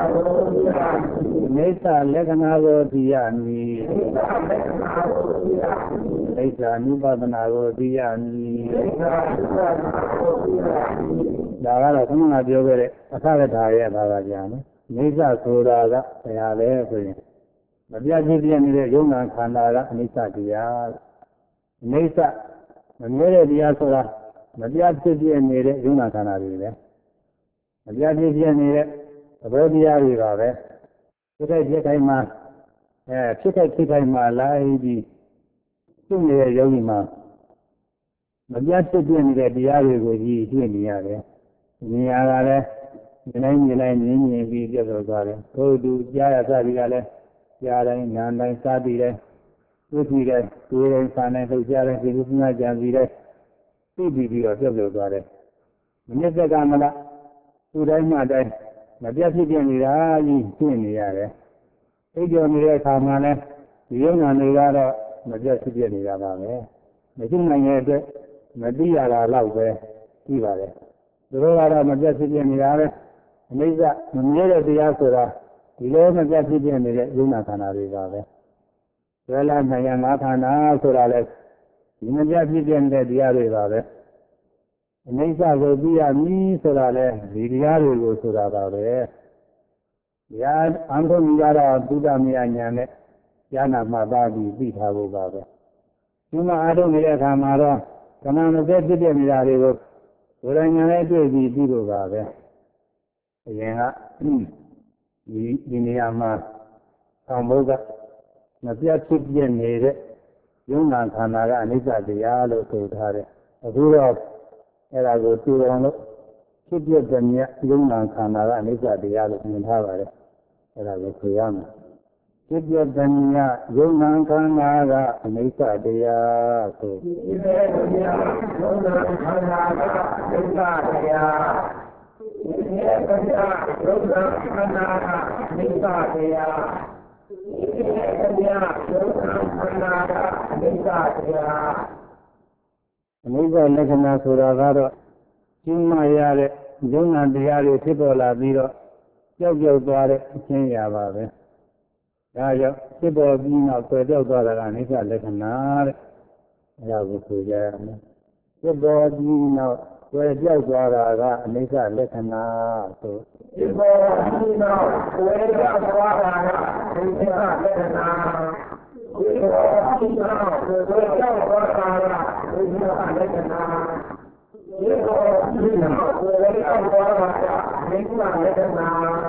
နိစ္စလက္ခဏာကိုသိရမည်အနိစ္စအနုပါဒနာကိုသိရမည်ဒါကတော့ခုနကပြောခဲ့တဲ့အထကထာရဲ့ဘာသာပြန်နော်အနိစ္စဆိုတာကဘယ်ဟာလဲဆိုရင်မပြတ်ဖြစ်ပြနေတဲ့ယုံနာခန္ဓာကအနိစ္စတရားအနိစ္စမမြဲတဲ့တရားဆိုတာမပြတ်ဖြစ်ပြနေတဲ့ယုံနာခန္ဓာတွေပဲမပြတ်ဖြစ်ပြနေတဲ့သဘောတရားတွေပါပဲဖြစ်တဲ့ဖြစ်တိုင်းမှာဖြစ်တဲ့ဖြစ်တိုင်းမှာလိုက်ပြီးသူ့ရဲ့ယောဂီမှာမပြတ်ဖြစ်ပြနေတဲ့တရားတွေကိုကြီးတွေ့နေရတယ်ဉာဏ်ကလည်းဒီတိုင်းမြင်ပြီးပြတ်သွားတယ်သို့သူကြားရသတိကလည်းကြားတိုင်းနားတိုင်းစားပြီးတိုင်းသိပြီးတိုင်းကိုယ်တိုင်းစားတိုင်းလှုပ်ရှားတိုင်းဒီလိုစဉ်းစားကြံပြီးတိုင်းသိပြီးတော့ပြတ်သွားတယ်မနစ်သက်ကမလားသူ့တိုင်းမှတိုင်းမပြတ်ဖြစ်ပြနေတာကြီးတွေ့နေရတယ်သိကြနေတဲ့အခါမှာလည်းဒီယုံနာတွေကတော့မပြတ်ဖြစ်ပြနေတာပါပဲမရှိနိုင်တဲ့အတွက်မသိရတာတော့ပဲပြီးပါတယ်သူတို့ကတော့မပြတ်ဖြစ်ပြနေတာပဲအနိစ္စမမြဲတဲ့တရားဆိုတာဒီလိုမပြတ်ဖြစ်ပြနေတဲ့ယုံနာခန္ဓာတွေပါပဲဆွဲလာနိုင်ရငါးခန္ဓာဆိုတာလည်းဒီမပြတ်ဖြစ်ပြနေတဲ့တရားတွေပါပဲအနိစ္စကိုသိရမည်ဆိုတာလည်းဒီတရားတွေကိုဆိုတာပါပဲညာအံထုံးကတော့သုဒ္ဓမယဉာဏ်နဲ့ဉာဏ်နာမှသားပြီးသိထားဖို့ပါပဲဒီမှာအားထုတ်နေတဲ့အခါမှာတော့ကမ္မမစက်ဖြစ်ပြနေတာတွေကိုဘုရားဉာဏ်နဲ့တွေ့ပြီးသိလို့ပါပဲအရင်ကဒီနေရာမှာအောင်ဘုရားမပြတ်ဖြစ်ပြနေတဲ့ယုံနာခန္ဓာကအနိစ္စတရားလို့ဆိုထားတယ်အခုတော့အဲ့ဒါကိုသိအောင်လို့ဖြစ်ပြတဲ့မြတ်ယုံနာခန္ဓာကအနိစ္စတရားလို့မြင်ထားပါတယ်အဲ့ဒါကိုဆိုရမယ်ဖြစ်ပြတဲ့မြတ်ယုံနာခန္ဓာကအနိစ္စတရားဆိုဖြစ်ပြတဲ့မြတ်ယုံနာခန္ဓာကအနိစ္စတရားဖြစ်ပြတဲ့မြတ်ယုံနာခန္ဓာကအနိစ္စတရားအနိစ္စလက္ခဏာဆိုတာကတော့ကျင်းမရတဲ့ယုံနာတရားတွေဖြစ်ပေါ်လာပြီးတော့ကြောက်ကြောက်သွားတဲ့အချင်းရာပါပဲဒါကြောင့်ဖြစ်ပေါ်ပြီးနောက်ဆွဲကြောက်သွားတာကအနိစ္စလက္ခဏာတဲ့အဲဒါကိုဆိုကြရမယ်ဖြစ်ပေါ်ပြီးနောက်ဆွဲကြောက်သွားတာကအနိစ္စလက္ခဏာဆိုဖြစ်ပေါ်ပြီးနောက်ဆွဲကြောက်သွားတာကအနိစ္စလက္ခဏာဒီလိုအဖြစ်တော့ဆွဲကြောက်သွားတာကအနိစ္စလက္ခဏာဒီလိုအဖြစ်တော့ဆွဲကြောက်သွားတာကအနိစ္စလက္ခဏာ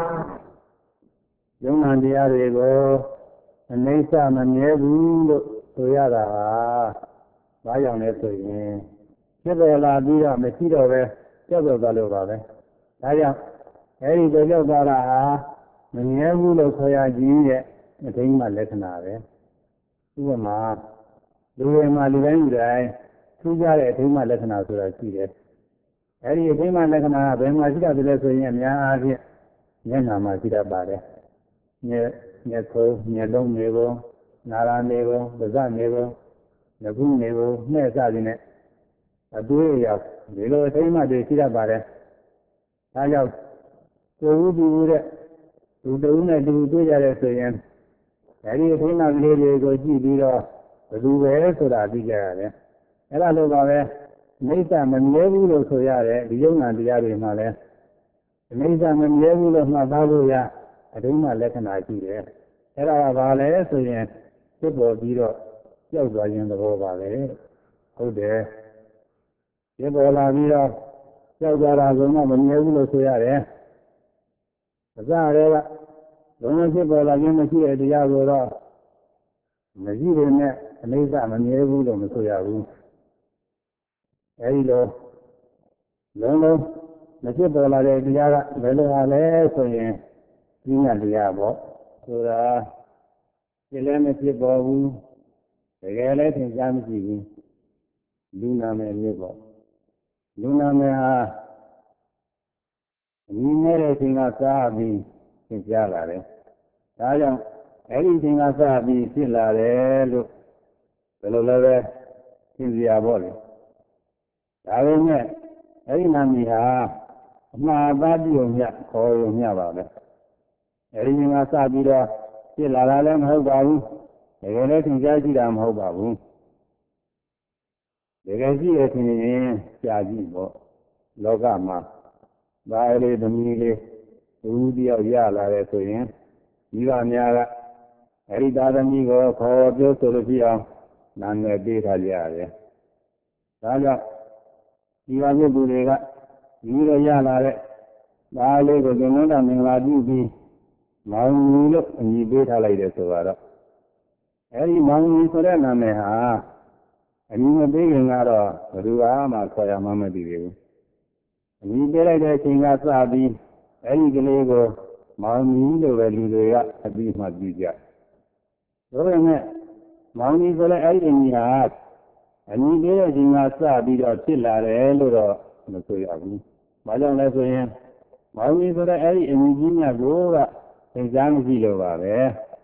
ယုံနာတရားတွေကိုအနိစ္စမမြဲဘူးလို့ဆိုရတာဟာဘာကြောင့်လဲဆိုရင်ဖြစ်ပေါ်လာပြီးတော့မရှိတော့ပဲကြောက်သွားလို့ပါပဲဒါကြောင့်အဲဒီကြောက်သွားတာဟာမမြဲဘူးလို့ဆိုရခြင်းရဲ့အထိမ်းမှလက္ခဏာပဲဥပမာလူတွေမှာလူတိုင်းလူတိုင်းထူးခြားတဲ့အထိမ်းမှလက္ခဏာဆိုတာရှိတယ်အဲဒီအထိမ်းမှလက္ခဏာကဘယ်မှာရှိတာလဲဆိုရင်အများအားဖြင့်မျက်နှာမှာရှိတတ်ပါတယ်မျက်ခုံးမျက်လုံးနေကုန်နာရနေကုန်ပါးစပ်နေကုန်လက်ခုနေကုန်နှဲ့စသည်နဲ့အသွေးရောက်ဒီလိုအထိမ်းမှတွေရှိတတ်ပါတယ်ဒါကြောင့်ကိုယ်ဥပ္ပူတဲ့လူတဦးနဲ့တူတွေ့ကြတဲ့ဆိုရင်အဲဒီအထိမ်းမှကလေးတွေကိုကြည့်ပြီးတော့ဘယ်သူပဲဆိုတာသိကြရတယ်အဲ့ဒါလိုပါပဲအိဋ္ဌမမြဲဘူးလို့ဆိုရတယ်ဒီယုံနာတရားတွေမှာလည်းအိဋ္ဌမမြဲဘူးလို့မှတ်သားလို့ရအထိမ်းမှလက္ခဏာရှိတယ်အဲ့ဒါကဘာလဲဆိုရင်ဖြစ်ပေါ်ပြီးတော့ကြောက်သွားခြင်းသဘောပါပဲဟုတ်တယ်ဖြစ်ပေါ်လာပြီးတော့ကြောက်သွားတာကမမြဲဘူးလို့ဆိုရတယ်အစရဲကလုံးဝဖြစ်ပေါ်လာခြင်းမရှိတဲ့တရားကိုတော့မရှိပေမဲ့အနိစ္စမမြဲဘူးလို့မဆိုရဘူးအဲဒီလိုလုံးလုံးမဖြစ်ပေါ်လာတဲ့တရားကဘယ်လိုဟာလဲဆိုရင်ဉာဏ်တရားပေါ့ဆိုတာဖြစ်လည်းမဖြစ်ပေါ်ဘူးတကယ်လည်းသင်ကြားမရှိဘူးလူနာမည်မျိုးပေါ့လူနာမည်ဟာအမြင်နဲ့တဲ့အချိန်ကစားပြီးသင်ကြားလာတယ်ဒါကြောင့်အဲ့ဒီအချိန်ကစားပြီးဖြစ်လာတယ်လို့ဘယ်လိုလဲပဲသင်စရာပေါ့လေဒါပေမဲ့အဲ့ဒီနာမည်ဟာအမှားသားပြုံမြခေါ်ရုံမြပါပဲအဲဒီမှာစပြီးတော့ဖြစ်လာတာလည်းမဟုတ်ပါဘူးတကယ်လည်းသင်ကြားကြည့်တာမဟုတ်ပါဘူးတကယ်ရှိရထင်ရင်ကြာကြည့်ပေါ့လောကမှာဘာလေးသမီးလေးသူတယောက်ရလာတယ်ဆိုရင်ဒီကများကအဲဒီသားသမီးကိုခေါ်ပြောဆိုလို့ပြအောင်နာမည်ပေးထားကြရတယ်ဒါကြောင့်ဒီပါပြုသူတွေကဒီလိုရလာတဲ့ဒါလေးကိုသင်္ကန်းမင်္ဂလာပြုပြီးမောင်ကြီးလို့အမည်ပေးထားလိုက်တယ်ဆိုတော့အဲဒီမောင်ကြီးဆိုတဲ့နာမည်ဟာအမည်မပေးခင်ကတော့ဘယ်သူမှခေါ်ရမှမသိသေးဘူးအမည်ပေးလိုက်တဲ့အချိန်ကစပြီးအဲဒီကလေးကိုမောင်ကြီးလို့ပဲလူတွေကအပြီးမှပြုကြဒါပေမဲ့မောင်ကြီးဆိုတဲ့အဲဒီအမည်ဟာအမည်ပေးတဲ့အချိန်ကစပြီးတော့ဖြစ်လာတယ်လို့တော့မဆိုရဘူး။ဘာကြောင့်လဲဆိုရင်မောင်ကြီးဆိုတဲ့အဲ့ဒီအမြင့်ကြီးမြတ်ကိုကသင်ကြားမရှိလို့ပါပဲ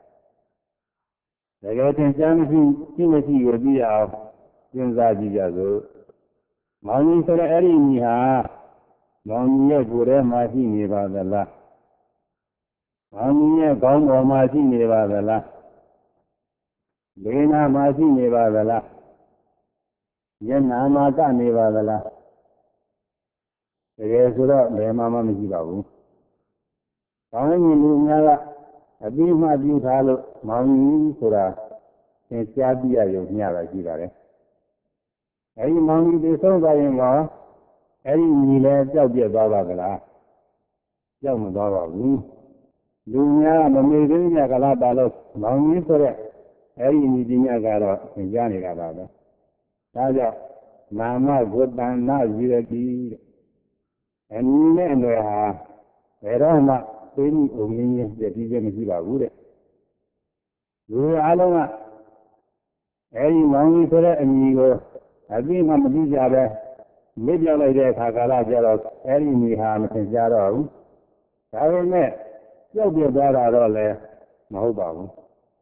။တကယ်သင်ကြားမရှိကိုပြီးအောင်စဉ်းစားကြည့်ကြစို့။မောင်ကြီးဆိုတဲ့အဲ့ဒီအမြင့်ဟာမောင်ကြီးရဲ့ကိုယ်ထဲမှာရှိနေပါသလား။မောင်ကြီးရဲ့ခေါင်းပေါ်မှာရှိနေပါသလား။ဒေနာမှာရှိနေပါသလား။မျက်နှာမှာကနေပါသလား။တကယ်ဆိုတော့ဘယ်မှမရှိပါဘူး။ကောင်းရင်လူများကအပြီးမှပြုထားလို့မောင်ကြီးဆိုတာသင်ကြားပြရရုံမျှတာရှိပါတယ်။အဲဒီမောင်ကြီးသိဆုံးသွားရင်တော့အဲဒီညီလည်းကြောက်ပြက်သွားပါကလား။ကြောက်မသွားပါဘူး။လူများမမေ့သေးတဲ့ကလာပါလို့မောင်ကြီးဆိုတဲ့အဲဒီညီပညာကတော့သင်ကြားနေတာပါပဲ။ဒါကြောင့်နာမဂုတ္တနာယူရတိအနည်းနဲ့အနွယ်ဟာဘယ်တော့မှသိမှုအုံရင်းပြည့်ပြည့်မရှိပါဘူးတဲ့လူအားလုံးကအဲဒီမောင်ကြီးဆိုတဲ့အမည်ကိုအပြည့်မှမသိကြပဲမေ့ပြောက်လိုက်တဲ့အခါကာလကျတော့အဲဒီအမည်ဟာမသင်ကြားတော့ဘူးဒါပေမဲ့ကြောက်ပြသွားတာတော့လည်းမဟုတ်ပါဘူး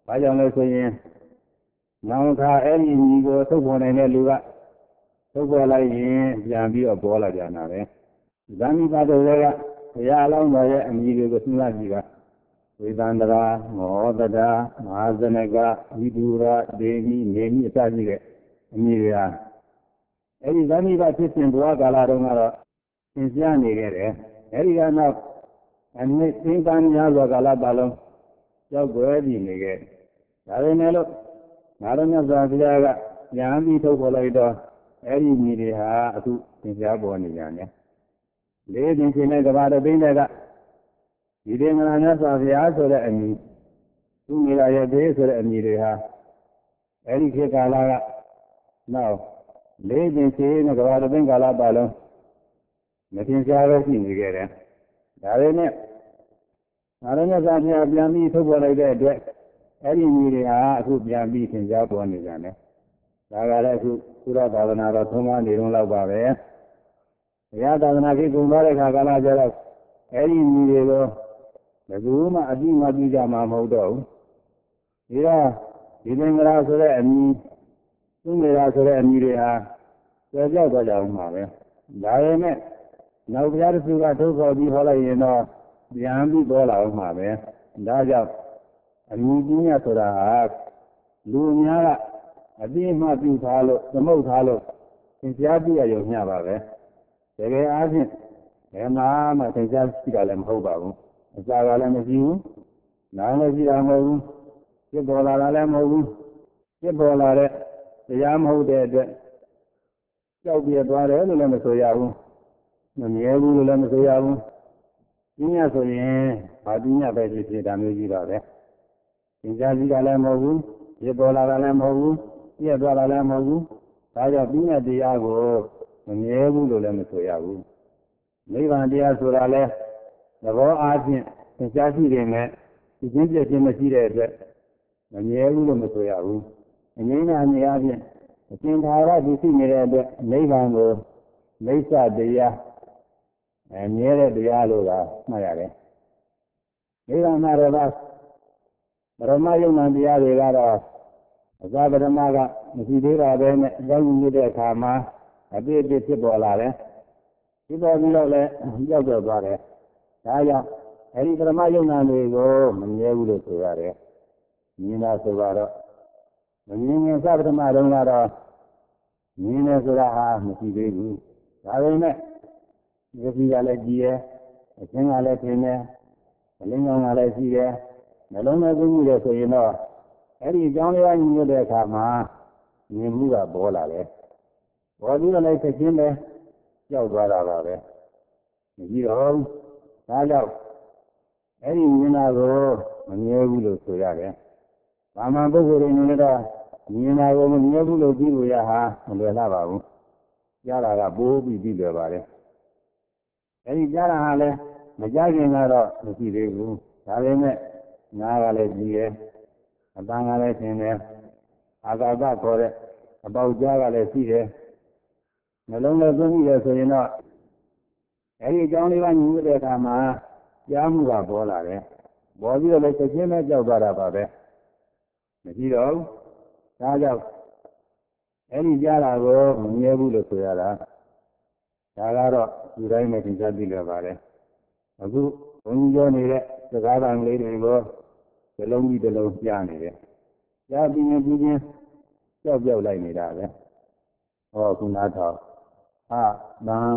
ဘာကြောင့်လဲဆိုရင်နောင်ခါအဲ့ဒီညီကိုထုတ်ပေါ်နေတဲ့လူကထုတ်ပေါ်လိုက်ရင်ပြန်ပြီးတော့ပေါ်လာကြတာပဲဇာမိပါတော်ကဘုရားအလောင်းတော်ရဲ့အမည်တွေကိုစဉ်းစားကြည့်ပါဝေသန္တရာမောဒတာမဟာဇနကဝိဒူရာဒေဝီနေမိအစရှိတဲ့အမည်တွေဟာအဲ့ဒီဇာမိပါဖြစ်စဉ်ဘဝကာလတုန်းကတော့သင်ကြားနေခဲ့တယ်အဲ့ဒီကနောက်အနည်းသိပန်းများစွာကာလပတ်လုံးကြောက်ွယ်ပြီးနေခဲ့ဒါပေမဲ့လို့ငါတို့မြတ်စွာဘုရားကဉာဏ်ပြီးထုတ်ပေါ်လိုက်တော့အဲ့ဒီညီတွေဟာအခုသင်ကြားပေါ်နေကြတယ်လေးदिनရှင်တဲ့ကဘာတော်သိတဲ့ကဒီဒေမနာမြတ်စွာဘုရားဆိုတဲ့အမည်သူမိလာရဲ့သေးဆိုတဲ့အမည်တွေဟာအဲ့ဒီခေတ်ကာလကနောက်လေးदिनရှင်တဲ့ကဘာတော်သိကာလပတ်လုံးမသင်ကြားပဲရှိနေခဲ့တယ်ဒါပေမဲ့ငါတို့မြတ်စွာဘုရားပြန်ပြီးထုတ်ပေါ်လိုက်တဲ့အတွက်အဲ့ဒီညီတွေဟာအခုပြန်ပြီးသင်ကြားပေါ်နေကြတယ်ဒါကလည်းအခုသုရသာသနာတော်သုံးပါးနေတော့လောက်ပါပဲဘုရားသာသနာကြီးကုန်သွားတဲ့ခါကာလကျတော့အဲ့ဒီညီတွေကိုဘယ်သူမှအတိမပြုကြမှာမဟုတ်တော့ဘူးဒါဒီသင်္ကရာဆိုတဲ့အမည်သူငယ်ရာဆိုတဲ့အမည်တွေဟာကြောက်ကြောက်သွားကြအောင်ပါပဲဒါပေမဲ့နောက်ဘုရားသူကထုတ်ခေါ်ပြီးဟောလိုက်ရင်တော့ပြန်ပြီးပေါ်လာအောင်ပါပဲဒါကြောင့်အမည်ကြီးများဆိုတာဟာလူများကအတိအမှပြုထားလို့သမုတ်ထားလို့သင်ကြားပြရရုံမျှပါပဲတကယ်အားဖြင့်ဘယ်မှာမှသင်ကြားရှိတာလည်းမဟုတ်ပါဘူးအစာကလည်းမရှိဘူးနားလည်းရှိတာမဟုတ်ဘူးဖြစ်ပေါ်လာတာလည်းမဟုတ်ဘူးဖြစ်ပေါ်လာတဲ့တရားမဟုတ်တဲ့အတွက်ကြောက်ပြသွားတယ်လို့လည်းမဆိုရဘူးမမြဲဘူးလို့လည်းမဆိုရဘူးပညာဆိုရင်ဘာပညာပဲဖြစ်ဖြစ်ဒါမျိုးကြီးပါပဲသင်ကြားရှိတာလည်းမဟုတ်ဘူးဖြစ်ပေါ်လာတာလည်းမဟုတ်ဘူးပြည့်သွားတာလည်းမဟုတ်ဘူးဒါကြောင့်ပညာတရားကိုမမြဲဘူးလို့လည်းမဆိုရဘူးနိဗ္ဗာန်တရားဆိုတာလဲသဘောအားဖြင့်သင်ကြားရှိတယ်နဲ့ဒီချင်းပြည့်ချင်းမရှိတဲ့အတွက်မမြဲဘူးလို့မဆိုရဘူးအငြိမ်းအမြဲအားဖြင့်အရှင်သာရဒီရှိနေတဲ့အတွက်နိဗ္ဗာန်ကိုမိစ္ဆတရားမြဲတဲ့တရားလို့ကမှတ်ရတယ်နိဗ္ဗာန်မှာတော့ပရမယုံနာတရားတွေကတော့အစပရမကမရှိသေးတာပဲနဲ့အကြောင်းရင်းတဲ့အခါမှာအပြည့်အပြည့်ဖြစ်ပေါ်လာတယ်ဖြစ်ပေါ်ပြီးတော့လည်းကြောက်ကြောက်သွားတယ်ဒါကြောင့်အဲဒီပရမယုံနာတွေကိုမမြဲဘူးလို့ဆိုရတယ်မြင်တာဆိုတော့မမြင်ရင်စပရမတုန်းကတော့မြင်တယ်ဆိုတာဟာမရှိသေးဘူးဒါပေမဲ့ဒီကြီးကလည်းကြည်ရဲ့အချင်းကလည်းထင်တယ်အလင်းကောင်ကလည်းရှိတယ်နှလုံးသားကူးတယ်ဆိုရင်တော့အဲ့ဒီအကြောင်းလေးကညွှန်တဲ့အခါမှာမြင်မှုကပေါ်လာတယ်ပေါ်ပြီးတော့လည်းချက်ချင်းပဲကြောက်သွားတာပါပဲမကြည့်တော့ဒါကြောင့်အဲ့ဒီမြင်တာကိုမမြဲဘူးလို့ဆိုရတယ်ဘာမှပုဂ္ဂိုလ်တွေနေတော့မြင်တာကိုမမြဲဘူးလို့ပြီးလို့ရဟာမလွယ်လာပါဘူးကြားတာကပိုးပြီးလွယ်ပါတယ်အဲဒီကြားတာဟာလည်းမကြားခင်ကတော့မရှိသေးဘူးဒါပေမဲ့နားကလည်းကြည့်တယ်အပန်းကလည်းသင်တယ်အာကာသခေါ်တဲ့အပေါက်ကြားကလည်းရှိတယ်နှလုံးလည်းသွင်းပြီးတယ်ဆိုရင်တော့အဲဒီအကြောင်းလေးကညှိတဲ့အခါမှာကြားမှုကပေါ်လာတယ်ပေါ်ပြီးတော့လည်းချက်ချင်းပဲကြောက်သွားတာပါပဲမရှိတော့ဘူးဒါကြောင့်အဲဒီကြားတာကိုမမြဲဘူးလို့ဆိုရတာဒါကတော့ဒီတိုင်းနဲ့သင်ကြားသိရပါတယ်အခုဘုန်းကြီးပြောနေတဲ့စကားသံလေးတွေကိုဇလုံးကြီးတစ်လုံးကြားနေတယ်ကြားပြီးရင်ပြီးချင်းကြောက်ကြောက်လိုက်နေတာပဲဟောခုနာထောက်သံ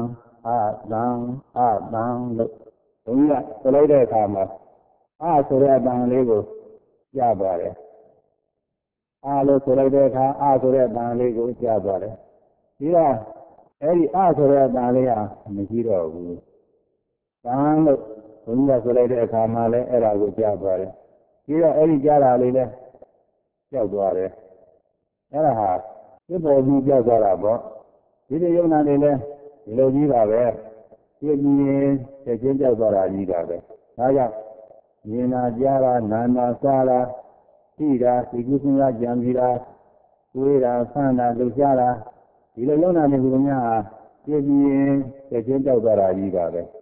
လို့ဘုန်းကြီးကဆိုလိုက်တဲ့အခါမှာဆိုတဲ့အတန်လေးကိုကြားပါတယ်လို့ဆိုလိုက်တဲ့အခါဆိုတဲ့အတန်လေးကိုကြားပါတယ်ဒီတော့အဲ့ဒီဆိုတဲ့အတန်လေးဟာမရှိတော့ဘူးသံလို့ဘုန်းကြီးကဆိုလိုက်တဲ့အခါမှာလည်းအဲ့ဒါကိုကြားပါတယ်ဒီတော့အဲ့ဒီကြားတာလေးလည်းကြောက်သွားတယ်အဲ့ဒါဟာသစ္စာကြီးကြောက်သွားတာပေါ့ဒီလိုယုံနာနေလဲဒီလိုကြီးပါပဲပြည့်ကြီးချက်ချင်းကြောက်သွားတာကြီးတာပဲဒါကြောင့်မြင်နာကြားတာနာနာစားတာသိတာသိကုသနာကြံပြီးတာကိုယ်တာဆန်းတာလှုပ်ရှားတာဒီလိုယုံနာနေကြများပြည့်ကြီးချက်ချင်းကြောက်သွားတာကြီးတာပဲ